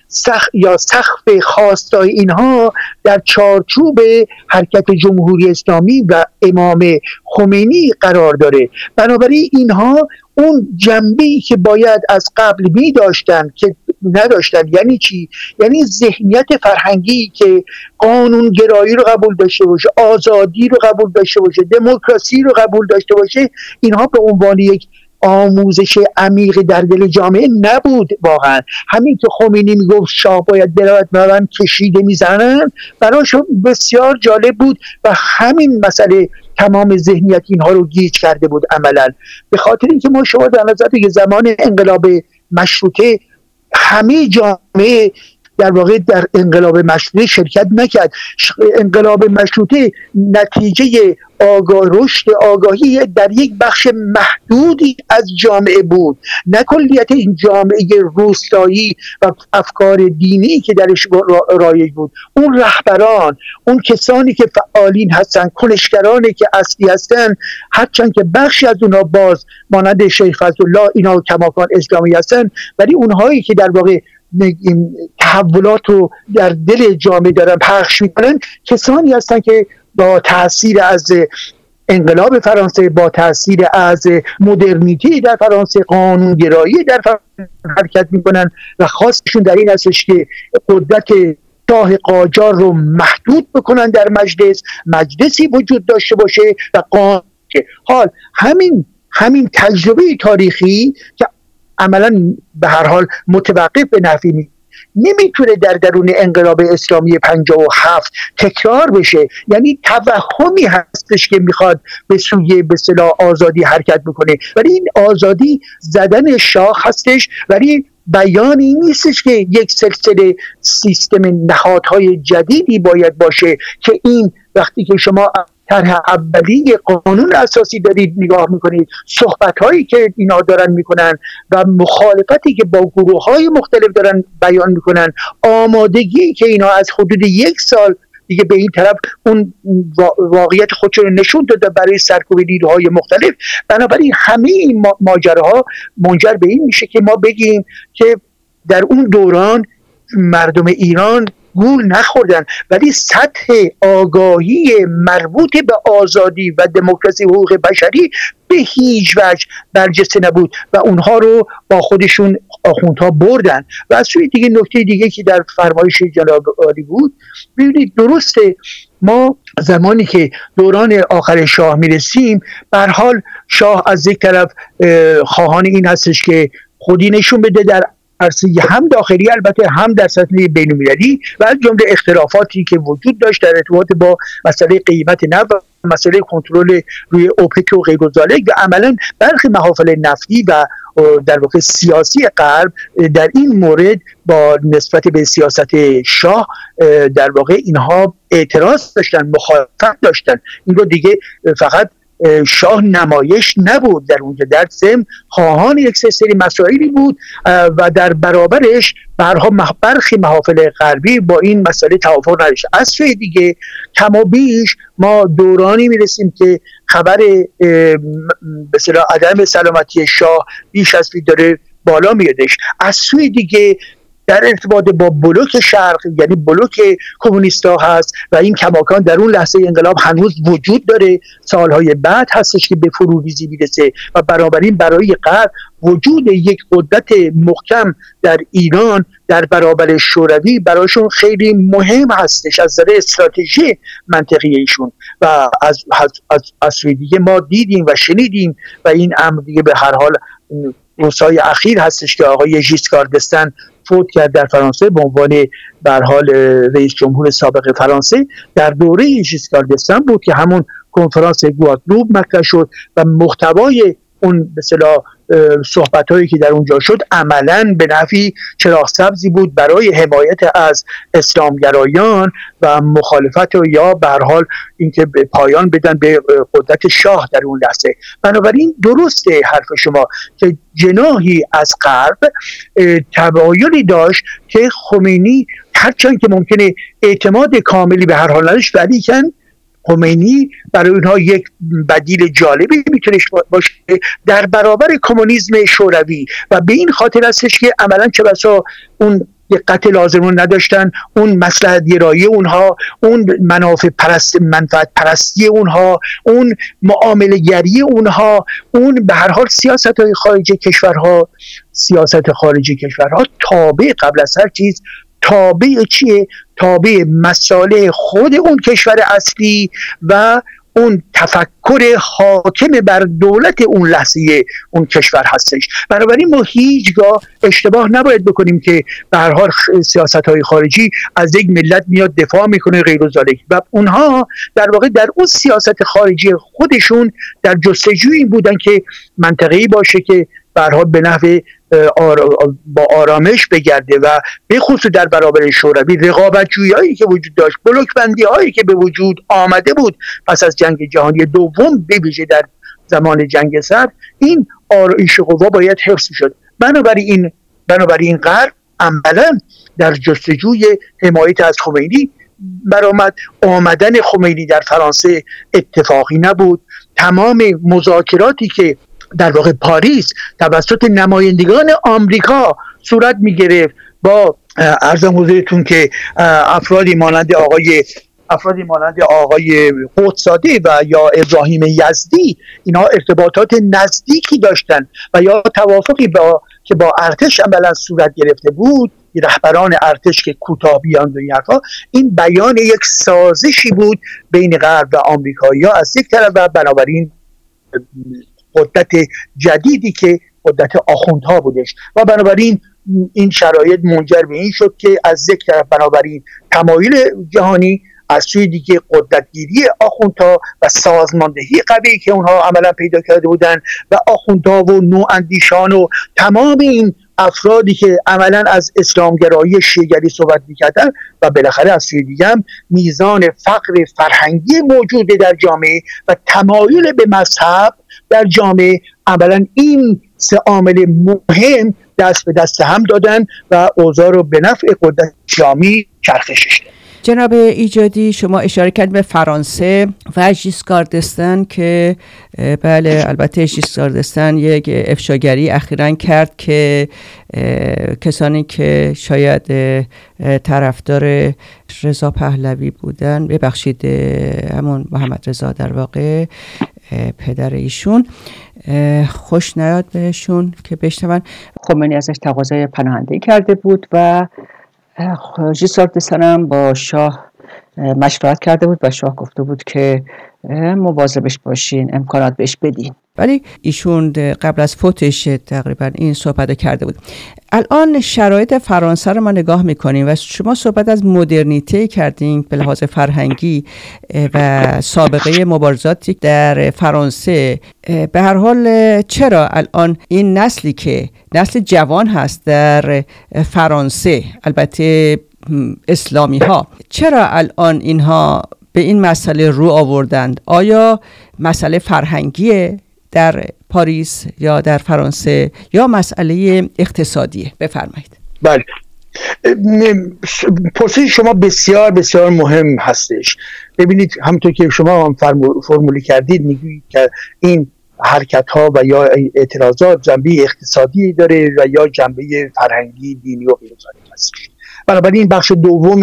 سقف خواستای اینها در چارچوب حرکت جمهوری اسلامی و امام خمینی قرار داره. بنابراین اینها اون جنبه‌ای که باید از قبل می داشتن که نداشتن. یعنی چی؟ یعنی ذهنیت فرهنگی که قانونگرایی رو قبول داشته باشه، آزادی رو قبول داشته باشه، دموکراسی رو قبول داشته باشه. اینها به عنوان یک آموزش عمیق در دل جامعه نبود. واقعا همین که خمینی میگفت شاه باید برود و من کشیده میزنن، براشون بسیار جالب بود و همین مسئله تمام ذهنیت اینها رو گیج کرده بود عملا. به خاطر اینکه ما شما در نظر بگیرید زمان انقلاب مشروطه همه جامعه در واقع در انقلاب مشروطه شرکت نکرد. انقلاب مشروطه نتیجه رشد آگاهی در یک بخش محدودی از جامعه بود، نه کلیت این جامعه روستایی و افکار دینی که درش رایج بود. اون رهبران، اون کسانی که فعالین هستن، کنشگرانی که اصلی هستن، هرچند که بخشی از اونها باز مانند شیخ فضلالله اینا کماکان اسلامی هستن، ولی اونهایی که در واقع تحولات رو در دل جامعه دارن پخش میکنن کسانی هستن که با تأثیر از انقلاب فرانسه، با تأثیر از مدرنیته در فرانسه، قانونگرایی در فرانسه حرکت میکنن و خواستشون در این هستش که قدرت شاه قاجار رو محدود بکنن در مجلسی وجود داشته باشه و قانون. حال همین تجربه تاریخی که عملا به هر حال متوقف به نفی نمیتونه در درون انقلاب اسلامی 57 تکرار بشه. یعنی توهمی هستش که میخواد به سوی به اصطلاح آزادی حرکت بکنه، ولی این آزادی زدن شاه هستش، ولی بیانی نیستش که یک سلسله سیستم نهادهای جدیدی باید باشه که این وقتی که شما طرح اولیه قانون اساسی دارید نگاه میکنید، صحبت‌هایی که اینا دارن میکنن و مخالفتی که با گروه‌های مختلف دارن بیان میکنن، آمادگی که اینا از حدود 1 سال دیگه به این طرف اون واقعیت خودشون رو نشون داده برای سرکوب نیروهای مختلف. بنابراین همه این ماجراها منجر به این میشه که ما بگیم که در اون دوران مردم ایران گول نخوردن، ولی سطح آگاهی مربوط به آزادی و دموکراسی و حقوق بشری به هیچ وجه برجسته نبود و اونها رو با خودشون آخوندها بردن. و از سوی دیگه نکته دیگه که در فرمایش جناب عالی بود، ببینید درسته ما زمانی که دوران آخر شاه میرسیم، به هر حال شاه از یک طرف خواهان این هستش که خودی نشون بده در عرصه هم داخلی البته هم در سطح بین‌المللی و از جمله اختلافاتی که وجود داشت در ارتباط با مسئله قیمت نفت و مسئله کنترل روی اوپک و غیر ذالک و عملا برخی محافل نفتی و در واقع سیاسی غرب در این مورد با نسبت به سیاست شاه در واقع اینها اعتراض داشتن، مخالفت داشتن. این رو دیگه فقط شاه نمایش نبود در اونجا، در ضمن خواهان یک سری مسائلی بود و در برابرش برخی محافل غربی با این مسئله توافق نداشت. از سوی دیگه کم و بیش ما دورانی میرسیم که خبر به اصطلاح عدم سلامتی شاه بیش از پیر داره بالا میادش. از سوی دیگه در ارتباط با بلوک شرق، یعنی بلوک کمونیستا هست و این کماکان در اون لحظه انقلاب هنوز وجود داره، سالهای بعد هستش که به فروریزی میرسه و بنابراین برای غرب وجود یک قدرت محکم در ایران در برابر شوروی برایشون خیلی مهم هستش از نظر استراتژی منطقی ایشون. و از دیگه ما دیدیم و شنیدیم و این امر دیگه به هر حال روزهای اخیر هستش که آقای ژیسکار دستن فوت کرد در فرانسه به عنوان به هر حال رئیس جمهور سابق فرانسه. در دوره ژیسکار دستن بود که همون کنفرانس گوادلوپ مطرح شد و محتوای اون به اصطلاح صحبت‌هایی که در اونجا شد عملاً به نفعی چراغ سبزی بود برای حمایت از اسلامگرایان و مخالفت یا به هر حال اینکه به پایان بدن به قدرت شاه در اون لحظه. بنابراین درسته حرف شما که جناحی از غرب تبایلی داشت که خمینی هرچند که ممکنه اعتماد کاملی به هر حال نداشت، ولی خمینی برای اونها یک بدیل جالبی میتونه باشه در برابر کمونیسم شوروی و به این خاطر هستش که عملا چه بسا اون دقت لازم نداشتن، اون مصلحت گرایی اونها، اون منفعت پرستی اونها، اون معامله گری اونها، اون به هر حال سیاست خارجی کشورها تابع قبل از هر چیز تابع چیه؟ تابع مصالح خود اون کشور اصلی و اون تفکر حاکم بر دولت اون لحظه اون کشور هستش. بنابراین ما هیچگاه اشتباه نباید بکنیم که به هر حال سیاست‌های خارجی از یک ملت میاد دفاع میکنه غیر و ذالک و اونها در واقع در اون سیاست خارجی خودشون در جستجوی این بودن که منطقه‌ای باشه که به هر حال به نحو با آرامش بگرده و به خصوص در برابر شوروی رقابت‌جویی‌هایی که وجود داشت، بلوک‌بندی‌هایی که به وجود آمده بود پس از جنگ جهانی دوم به ویژه در زمان جنگ سرد، این آرایش قوا باید حفظ شد. بنابراین غرب عملاً در جستجوی حمایت از خمینی برآمد. آمدن خمینی در فرانسه اتفاقی نبود. تمام مذاکراتی که در واقع پاریس توسط نمایندگان آمریکا صورت می گرفت با عرضم حضورتون که افرادی مانند آقای قدس‌زاده و یا ابراهیم یزدی، اینا ارتباطات نزدیکی داشتن و یا توافقی که با ارتش عملا صورت گرفته بود، رهبران ارتش که کوتاه بیان و این حرفا، این بیان یک سازشی بود بین غرب و آمریکایی‌ها از یک طرف و بنابراین قدرت جدیدی که قدرت آخوندها بودش و بنابراین این شرایط منجر به این شد که از یک طرف بنابراین تمایل جهانی، از سوی دیگه قدرتگیری آخوندها و سازماندهی قوی که اونها عملا پیدا کرده بودن و آخوندها و نواندیشان و تمام این افرادی که عملا از اسلامگرایی شیعه‌گری صحبت می‌کردن و بالاخره از سوی دیگه هم میزان فقر فرهنگی موجود در جامعه و تمایل به مذهب در جامعه، عملا این سه عامل مهم دست به دست هم دادن و اوضاع رو به نفع قدرت اسلامی چرخشش دادن. جناب ایجادی، شما اشاره کرد به فرانسه و ژیسکار دستن که بله، البته ژیسکار دستن یک افشاگری اخیراً کرد که کسانی که شاید طرفدار رضا پهلوی بودن، ببخشید همون محمد رضا در واقع پدر ایشون، خوش نیاد بهشون که بشنون خمینی ازش تقاضای پناهندگی کرده بود و ژیسکار دستن هم با شاه مشورت کرده بود و شاه گفته بود که مواظبش باشین، امکانات بهش بدین، ولی ایشون قبل از فوتش تقریبا این صحبت رو کرده بود. الان شرایط فرانسه رو ما نگاه میکنیم و شما صحبت از مدرنیته کردین به لحاظ فرهنگی و سابقه مبارزاتی در فرانسه. به هر حال چرا الان این نسلی که نسل جوان هست در فرانسه، البته اسلامی ها، چرا الان اینها به این مسئله رو آوردند؟ آیا مسئله فرهنگیه در پاریس یا در فرانسه یا مسئله اقتصادیه؟ بفرمایید. بله، پرسش شما بسیار بسیار مهم هستش. ببینید، همونطور که شما هم فرموله کردید، میگویید که این حرکت ها و یا اعتراضات جنبه اقتصادی داره و یا جنبه فرهنگی، دینی و غیره هستش. بنابراین بخش دوم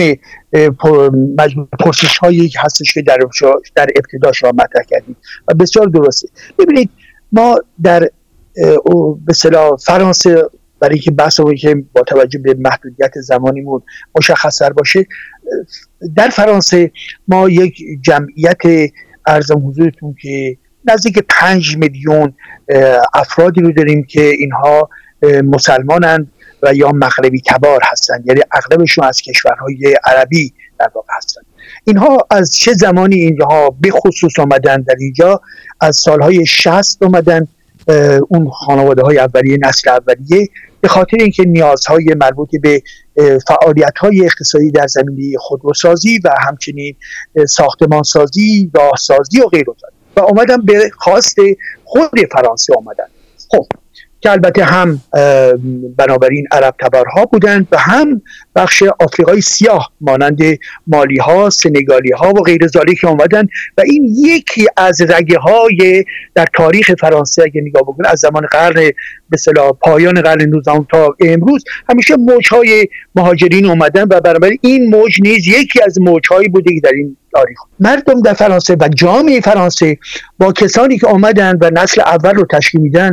پرسش هایی هستش که در ابتدا شما مطرح کردید و بسیار درسته. ببینید، ما در به اصطلاح فرانسه، برای اینکه بحثمون که با توجه به محدودیت زمانیمون مشخص‌تر باشه، در فرانسه ما یک جمعیت ارزم حضورتون که نزدیک 5 میلیون افرادی رو داریم که اینها مسلمانند و یا مغربی تبار هستند، یعنی اغلبشون از کشورهای عربی در واقع هستند. اینها از چه زمانی اینها به خصوص آمدن در اینجا؟ از سالهای 60 آمدن اون خانواده های اولیه، نسل اولیه، به خاطر اینکه نیازهای مربوط به فعالیت های اقتصادی در زمینه خودروسازی و همچنین ساختمان سازی، راه سازی و غیره و اومدن به خواست خود فرانسه اومدن. خب که البته هم بنابراین عرب تبارها بودند و هم بخش آفریقای سیاه مانند مالی ها، سنگالی ها و غیر ذالک که اومدن و این یکی از رگه های در تاریخ فرانسه اگه نگاه بکنید از زمان قرن به اصطلاح پایان قرن 19 تا امروز همیشه موج‌های مهاجرین اومدن و بنابراین این موج نیز یکی از موج‌هایی بوده که در این تاریخ مردم در فرانسه و جامعه فرانسه با کسانی که اومدن و نسل اول رو تشکیل میدن،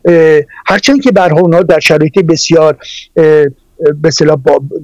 هرچند که برها اونها در شرایط بسیار به اصطلاح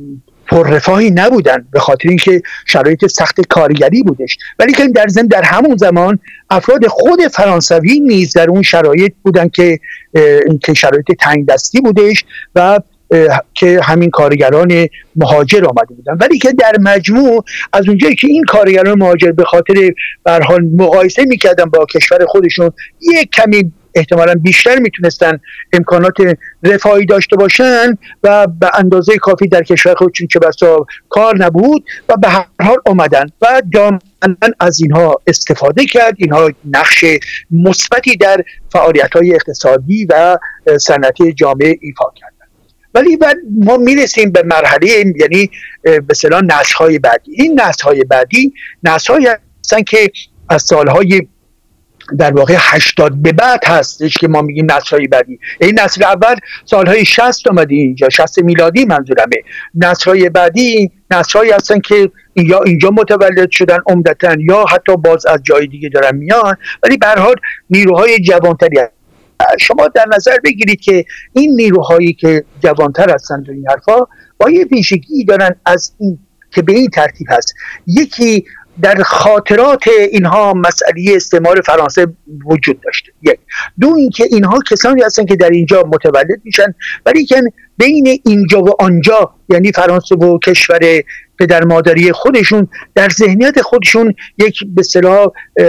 پررفاهی نبودن به خاطر اینکه شرایط سخت کارگری بودش، ولی که در ضمن در همون زمان افراد خود فرانسوی نیز در اون شرایط بودن که شرایط تنگ دستی بودش و که همین کارگران مهاجر آمده بودن، ولی که در مجموع از اونجایی که این کارگران مهاجر به خاطر به هر حال مقایسه میکردن با کشور خودشون یک کمی احتمالاً بیشتر میتونستن امکانات رفاهی داشته باشن و به اندازه کافی در کشور خودشون چه بسا کار نبود و به هر حال اومدن و جامعه از اینها استفاده کرد. اینها نقش مثبتی در فعالیت‌های اقتصادی و صنعتی جامعه ایفا کردن. ولی بعد ما میرسیم به مرحله یعنی به اصطلاح نسل‌های بعدی. این نسل‌های بعدی نسل‌هایی هستن که از سال‌های در واقع 80 به بعد هستش که ما میگیم نسل‌های بعدی. این نسل اول سالهای 60 اومده اینجا، 60 میلادی منظورمه. نسل‌های بعدی نسل‌هایی هستن که یا اینجا متولد شدن عمدتاً یا حتی باز از جای دیگه دارن میان، ولی به هر حال نیروهای جوانتری هستن. شما در نظر بگیرید که این نیروهایی که جوانتر هستند و این حرفا با یه ویژگی دارن از این که به این ترتیب هست: یکی در خاطرات اینها مسئله استعمار فرانسه وجود داشته، یک. دو اینکه اینها کسانی هستن که در اینجا متولد میشن ولی که بین اینجا و آنجا یعنی فرانسه و کشور پدر مادری خودشون در ذهنیت خودشون یک به اصطلاح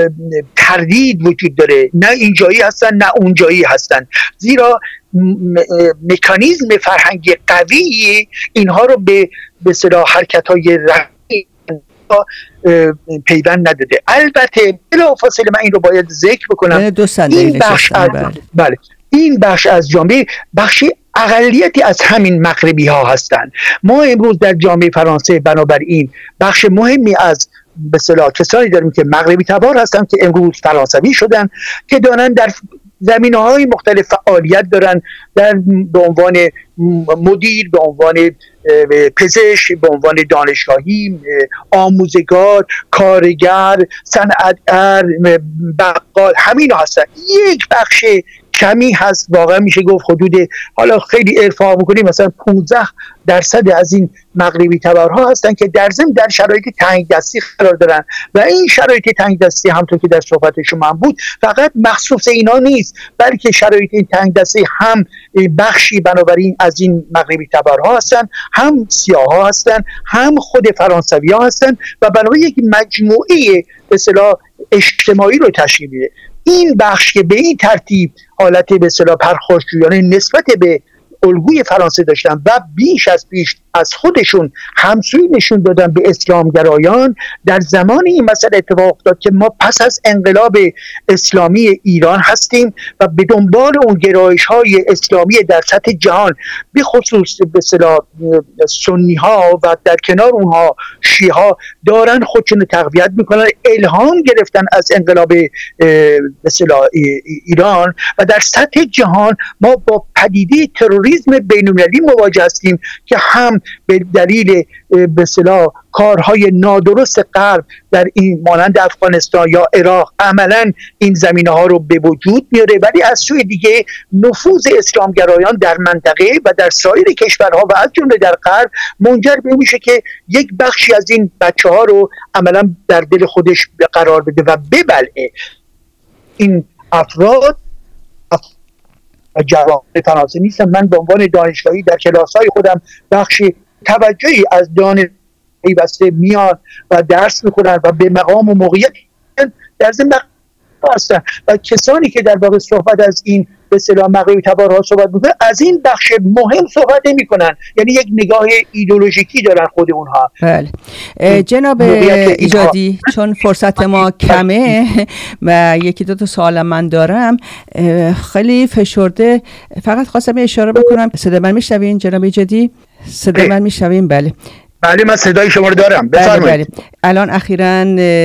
تردید وجود داره، نه اینجایی هستن نه اونجایی هستن، زیرا مکانیزم فرهنگی قوی اینها رو به اصطلاح حرکت‌های پیوند نداده. البته بلافاصله من این رو باید ذکر بکنم، این بخش از جامعه بخش اقلیتی از همین مغربی ها هستند. ما امروز در جامعه فرانسه بنابراین بخش مهمی از به اصطلاح کسانی داریم که مغربی تبار هستند که امروز فرانسوی شدن، که دارن در زمینه‌های مختلف فعالیت دارن، به عنوان مدیر، به عنوان پزشک، به عنوان دانشگاهی، آموزگار، کارگر، صنعتگر، بقال، همین هستن. یک بخش کمی هست، واقعا میشه گفت حدود، حالا خیلی ارفاع بکنیم، مثلا 15% از این مغربی تبارها هستن که در ضمن در شرایط تنگ دستی قرار دارن و این شرایط تنگ دستی همونطور که در صحبت شما بود فقط مخصوص اینا نیست، بلکه شرایط این تنگ دستی هم بخشی بنابراین از این مغربی تبارها هستن، هم سیاها هستن، هم خود فرانسوی ها هستن و بنابراین یک مجموعه به اصطلاح اجتماعی رو تشکیل میده. این بخش که به این ترتیب حالت به اصطلاح پرخاشجویانه نسبت به الگوی فرانسه داشتن و بیش از پیش از خودشون همسویی نشون دادن به اسلامگرایان، در زمان این مسئله اتفاق افتاد که ما پس از انقلاب اسلامی ایران هستیم و به دنبال اون گرایش‌های اسلامی در سطح جهان، به خصوص به اصطلاح سنی ها و در کنار اونها شیعه ها دارن خودشون تقویت میکنن، الهام گرفتن از انقلاب به اصطلاح ایران و در سطح جهان ما با پدیده تروریسم بین‌المللی مواجه هستیم که هم به دلیل به اصطلاح کارهای نادرست غرب در این مانند افغانستان یا عراق عملا این زمینه ها رو به وجود میاره، ولی از سوی دیگه نفوذ اسلامگرایان در منطقه و در سایر کشورها و از جمله در غرب منجر به میشه که یک بخشی از این بچه ها رو عملا در دل خودش قرار بده و ببلعه. این افراد جوان فرانسه نیستن. من به عنوان دانشگاهی در کلاس‌های خودم بخش توجهی از دانشگاهی بسته میان و درس میکنن و به مقام و موقعیت در ضمن هستن و کسانی که در واقع صحبت از این به اصطلاح مغربی تبارها صحبت میکنن از این بخش مهم صحبت نمیکنن، یعنی یک نگاه ایدئولوژیکی دارن خود اونها. بله جناب ایجادی، چون فرصت ما کمه و یکی دو تا سوال من دارم، خیلی فشرده، فقط خواستم اشاره بکنم. صدا من میشنوین جناب ایجادی؟ صدا من میشنوین؟ بله بله من صدای شما رو دارم، بفرمایید. بله. الان اخیراً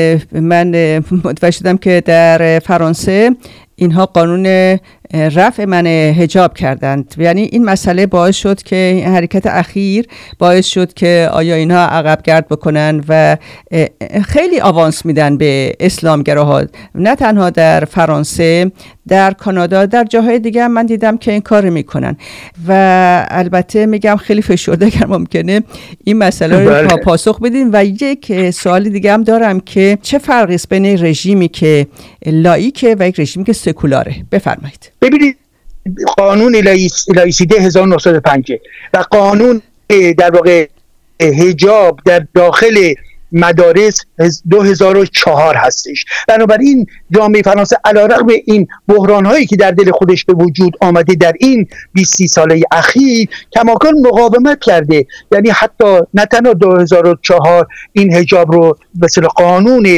من متوجه شدم که در فرانسه اینها قانون رفع منع حجاب کردند، یعنی این مسئله باعث شد که این حرکت اخیر باعث شد که آیا اینها عقب گرد بکنن و خیلی آوانس میدن به اسلامگراها، نه تنها در فرانسه، در کانادا، در جاهای دیگه هم من دیدم که این کار میکنن و البته میگم خیلی فشرده اگر ممکنه این مسئله رو پاسخ بدین. و یک سوال دیگه هم دارم که چه فرقی است بین رژیمی که لاییکه و یک رژیمی که سکولاره؟ بفرمایید. ببینید قانون لایسیته 1905 و قانون در واقع حجاب در داخل مدارس 2004 هستش. بنابراین جامعه فرانسه علیرغم این بحران‌هایی که در دل خودش به وجود آمده در این 20 ساله اخیر کماکان مقاومت کرده، یعنی حتی نه تنها 2004 این حجاب رو به اصطلاح قانون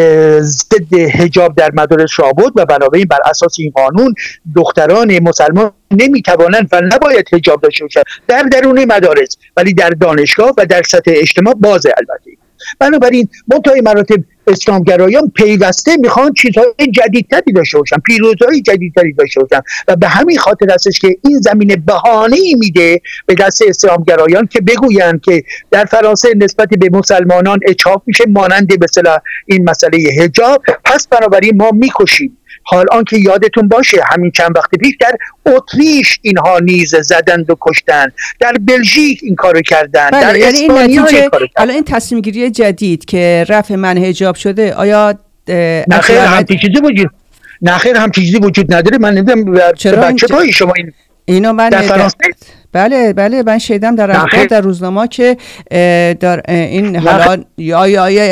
ضد حجاب در مدارس را بود و بنابراین بر اساس این قانون دختران مسلمان نمیتوانند و نباید حجاب داشته باشند در درون مدارس، ولی در دانشگاه و در سطح اجتماع بازه. البته بنابراین منتهای مراتب اسلامگرایان پیوسته میخوان چیزهای جدیدتری داشته باشن، پیروزهای جدیدتری داشته باشن و به همین خاطر هستش که این زمینه بهانه‌ای میده به دست اسلامگرایان که بگویند که در فرانسه نسبت به مسلمانان اجحاف میشه مانند به اصطلاح این مسئله حجاب، پس بنابراین ما میکشیم. حال آنکه یادتون باشه همین چند وقت پیش در اتریش اینها نیز زدند و کشتند، در بلژیک این کارو کردند، در یعنی اسپانیا این کارو کردند. الان این تصمیم گیری جدید که رفع منع حجاب شده، آیا نخیر هم چیزی وجود نداره. من نمیدونم بچه پای شما اینو من در فرانسه بله من شیدم در اخبار در روزنامه که در این حالا یا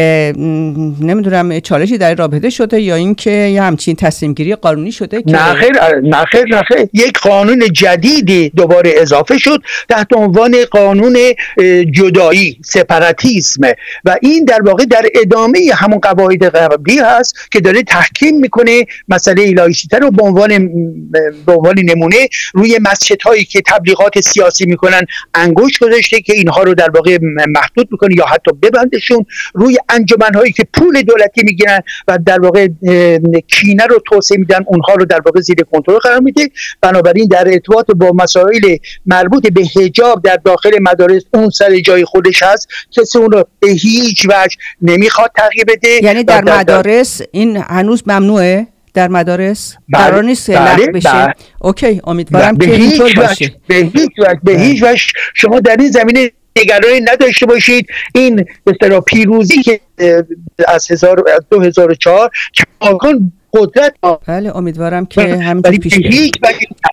نمیدونم چالشی در رابطه شده یا اینکه یه همچین تصمیم گیری قانونی شده که نخیر یک قانون جدیدی دوباره اضافه شد تحت عنوان قانون جدایی، سپاراتیسم، و این در واقع در ادامه همون قواعد قبلی هست که داره تحکیم میکنه مسئله لایسیته رو به عنوان نمونه روی مسجدهایی که تبلیغات سیاسی میکنن انگشت گذاشته که اینها رو در واقع محدود میکنه یا حتی ببندشون، روی انجمنهایی که پول دولتی میگیرن و در واقع کینه رو توسعه میدن اونها رو در واقع زیر کنترل قرار میده. بنابراین در ارتباط با مسائل مربوط به حجاب در داخل مدارس اون سر جای خودش هست، کسی اون رو به هیچ وجه نمیخواد تغییر بده. یعنی در مدارس این هنوز ممنوعه؟ در مدارس قرار نیست لغو بشه؟ اوکی، امیدوارم که اینطور باشه. به هیچ وجه شما در این زمینه نگرانی نداشته باشید. این به اصطلاح پیروزی که از 2004 کماکان قدرت. بله امیدوارم که همینطور پیش بره.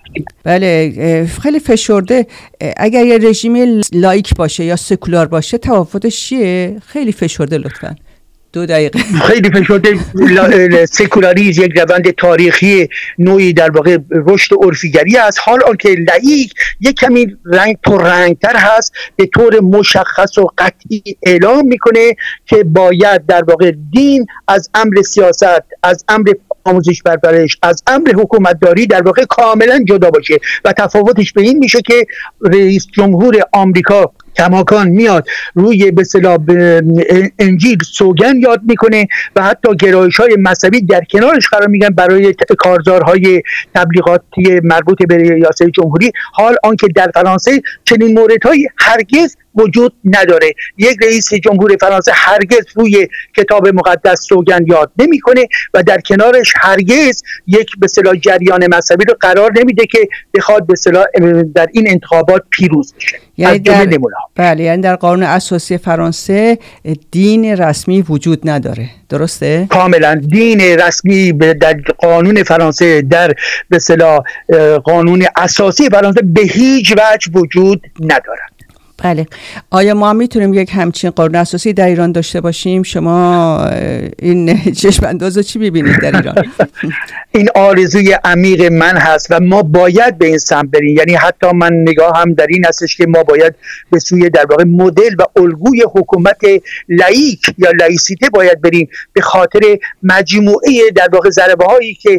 بله خیلی فشرده. اگر یه رژیم لایک باشه یا سکولار باشه تفاوتش چیه؟ خیلی فشرده لطفاً 2 دقیقه. خیلی فشرده. سکولاریسم یک روند تاریخی نوعی در واقع رشد عرفیگری است، حال آنکه لایک یک کمی رنگتر هست، به طور مشخص و قطعی اعلام میکنه که باید در واقع دین از امر سیاست، از امر آموزش پرورش، از امر حکومتداری در واقع کاملا جدا باشه و تفاوتش به این میشه که رئیس جمهور آمریکا کماکان میاد روی به اصطلاح انجیل سوگن یاد میکنه و حتی گرایش‌های مذهبی در کنارش قرار میگن برای کارزارهای تبلیغاتی مربوط به ریاست جمهوری، حال آنکه در فرانسه چنین موردهایی هرگز وجود نداره. یک رئیس جمهور فرانسه هرگز روی کتاب مقدس سوگن یاد نمیکنه و در کنارش هرگز یک به اصطلاح جریان مذهبی رو قرار نمیده که بخواد به اصطلاح در این انتخابات پیروز بشه. یعنی در قانون اساسی فرانسه دین رسمی وجود نداره، درسته؟ کاملا دین رسمی در قانون فرانسه، در به اصطلاح قانون اساسی فرانسه به هیچ وجه وجود نداره. بله. آیا ما میتونیم یک همچین قانون اساسی در ایران داشته باشیم؟ شما این چشم انداز رو چی میبینید در ایران؟ این آرزوی عمیق من هست و ما باید به این سمت بریم. یعنی حتی من نگاه هم در این هستش که ما باید به سوی در واقع مدل و الگوی حکومت لایک یا لایسیته باید بریم، به خاطر مجموعه در واقع ضربه هایی که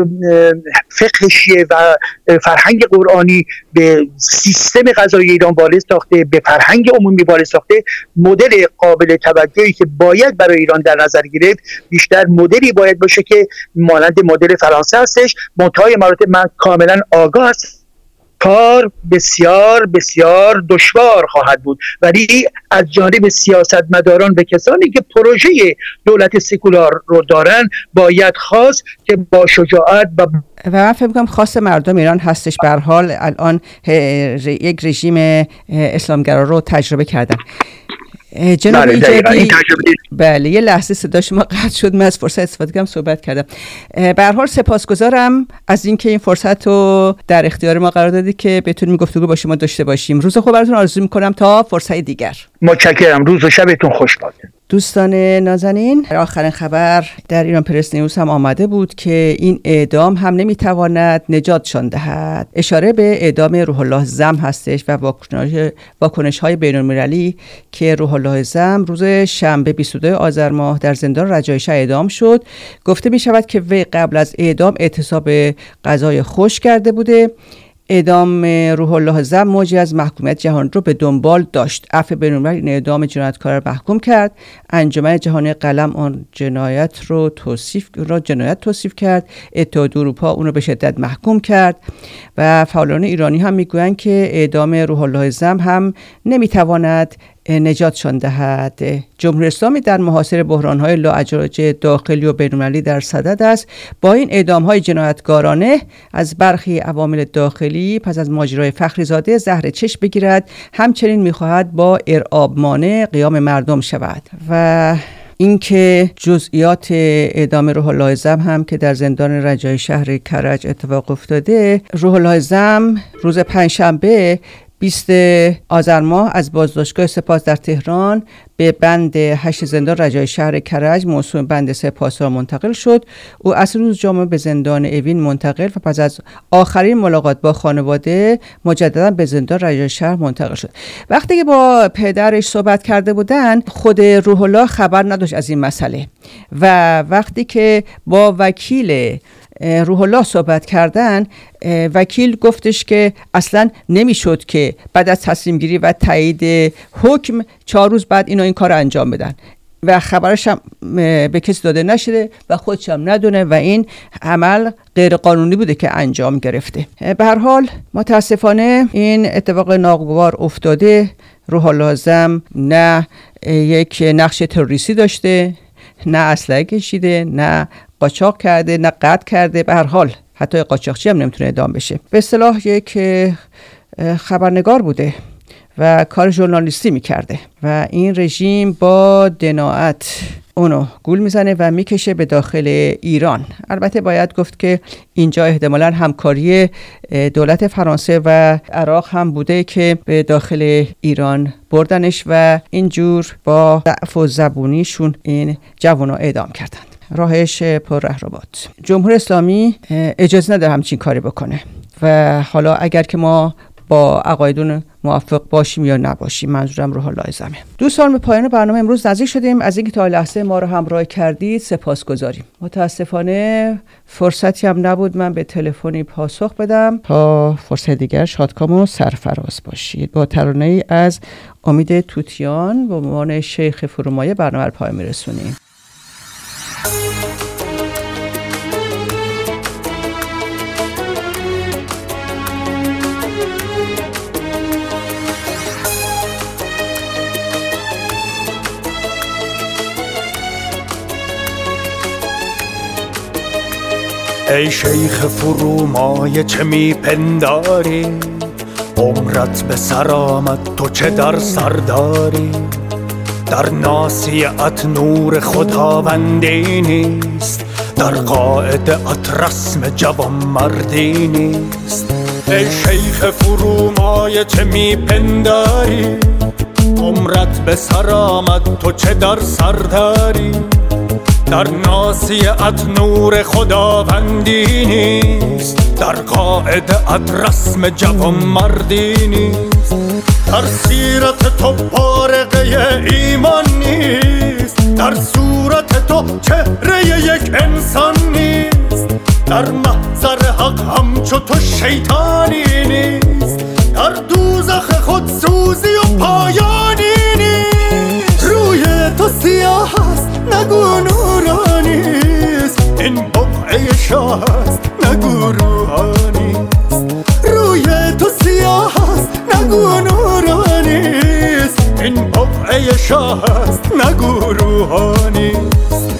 فقه شیعه و فرهنگ قرآنی به سیستم قضایی ایران وارد ساخته، به فرهنگ عمومی وارد ساخته. مدل قابل توجهی که باید برای ایران در نظر گرفت بیشتر مدلی باید باشه که مانند مدل فرانسه هستش. منتهای مراتب من کاملا آگاه هستم کار بسیار بسیار دشوار خواهد بود، ولی از جانب سیاستمداران و کسانی که پروژه دولت سکولار رو دارن باید خواست که با شجاعت و من فکر می‌کنم خاص مردم ایران هستش. به هر حال الان یک رژیم اسلامگرا رو تجربه کردن. جناب ایجادی، بله یه لحظه صدا شما قطع شد، من از فرصت استفاده کردم صحبت کردم. به هر حال سپاسگزارم از اینکه این فرصت رو در اختیار ما قرار دادید که بتونیم گفتگو با شما داشته باشیم. روز خوب براتون آرزو می‌کنم تا فرصت دیگر. متشکرم. روز و شبتون خوش باد. دوستان نازنین، آخرین خبر در ایران پرس نیوز هم آمده بود که این اعدام هم نمیتواند نجاتشان دهد. اشاره به اعدام روح الله زم هستش و واکنش‌های بین‌المللی که روح الله زم روز شنبه 22 آذر ماه در زندان رجایی شهر اعدام شد. گفته می شود که وی قبل از اعدام اعتصاب غذای خوش کرده بوده. اعدام روح الله زم موجی از محکومیت جهان رو به دنبال داشت. عفو بین‌المللی این اعدام جنایتکار را محکوم کرد. انجمن جهانی قلم آن جنایت توصیف کرد. اتحادیه اروپا اون رو به شدت محکوم کرد و فعالان ایرانی هم میگویند که اعدام روح الله زم هم نمیتواند نجاتشان دهد. جمهوری اسلامی در محاصره بحران‌های لاعلاج داخلی و بین‌المللی در صدد است. با این اعدام‌های جنایتکارانه از برخی عوامل داخلی پس از ماجرای فخریزاده زهر چشم بگیرد، همچنین می‌خواهد با ارعاب مانع قیام مردم شود. و اینکه جزئیات اعدام روح الله زم هم که در زندان رجایی شهر کرج اتفاق افتاده. روح الله زم روز پنجشنبه 20 آذر ماه از بازداشتگاه سپاس در تهران به بند 8 زندان رجایی شهر کرج موسوم بند 3 پاسدار منتقل شد. او اصر روز جمعه به زندان اوین منتقل و پس از آخرین ملاقات با خانواده مجددا به زندان رجایی شهر منتقل شد. وقتی که با پدرش صحبت کرده بودن، خود روح الله خبر نداشت از این مسئله و وقتی که با وکیل روح الله صحبت کردن، وکیل گفتش که اصلا نمیشد که بعد از تصمیم گیری و تایید حکم 4 روز بعد این کار انجام بدن و خبرش هم به کسی داده نشده و خودش هم ندونه و این عمل غیر قانونی بوده که انجام گرفته. به هر حال متاسفانه این اتفاق ناگوار افتاده. روح الله زم نه یک نقش تروریستی داشته، نه اسلحه کشیده، نه قاچاق کرده، نه قتل کرده. به هر حال حتی قاچاقچی هم نمیتونه اعدام بشه. به اصطلاح یک خبرنگار بوده و کار ژورنالیستی میکرده و این رژیم با دناعت اونو گول میزنه و میکشه به داخل ایران. البته باید گفت که اینجا احتمالاً همکاری دولت فرانسه و عراق هم بوده که به داخل ایران بردنش و اینجور با ضعف و زبونیشون این جوانو اعدام کردند. راهش پر ره رو باد. جمهوری اسلامی اجازه نداره همچین کاری بکنه و حالا اگر که ما با عقایدون موافق باشیم یا نباشیم، منظورم روح الله زمه. دوستان، به پایان برنامه امروز نزدیک شدیم. از اینکه تا لحظه ما رو همراه کردید سپاسگزاریم. متاسفانه فرصتی هم نبود من به تلفنی پاسخ بدم. تا فرصت دیگر شادکام و سرفراز باشید. با ترانه‌ای از امید توتیان به عنوان شیخ فرومایه برنامه رو پایان میرسونیم. ای شیخ فرومایه چه میپنداری، عمرت به سر آمد تو چه در سر داری. در ناصیت نور خداوندی نیست، در قاعدت رسم جوان مردی نیست. ای شیخ فرومایه چه میپنداری، عمرت به سر آمد تو چه در سر داری. در ناصیه‌ات نور خداوندی نیست، در قاعده‌ات رسم جوانمردی نیست. در سیرت تو بارقه ایمان نیست، در صورت تو چهره یک انسان نیست. در محضر حق همچو تو شیطانی نیست، در دوزخ خود سوزی و پایانی نیست. روی تو سیاه است نگو نورانیست، این بقعه شاه است نگو روحانیست. روی تو سیاه است نگو نورانیست، این بقعه شاه است نگو روحانیست.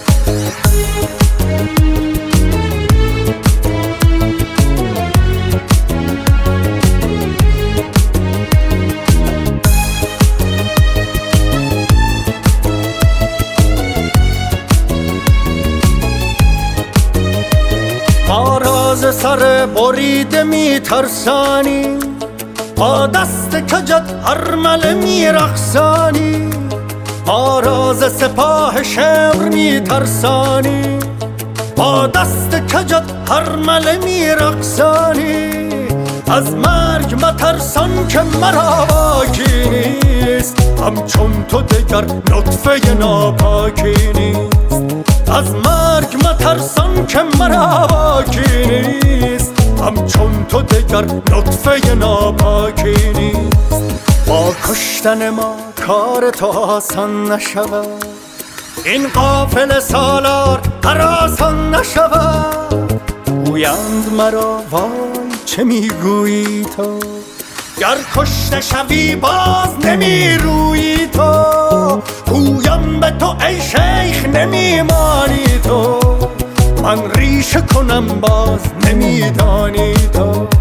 ما راز سر بریده می ترسانی، با دست کجت ارمله می رقصانی. ما راز سپاه شمر می ترسانی، با دست کجت ارمله می رقصانی. از مرگ مترسان که مرا باکی نیست، همچون تو دگر نطفه ناپاکی نیست. از مرگ مترسان که مرا باکی نیست، همچون تو دگر نطفه ناپاکی نیست. با کشتن ما کار تو آسان نشود، این قافل سالار هراسان نشود. گویند مرا وای چه میگویی تو، گر کشته شوی باز نمی رویی تو. گویم به تو ای شیخ نمیمانی تو، من ریشه کنم باز نمیدانی تو.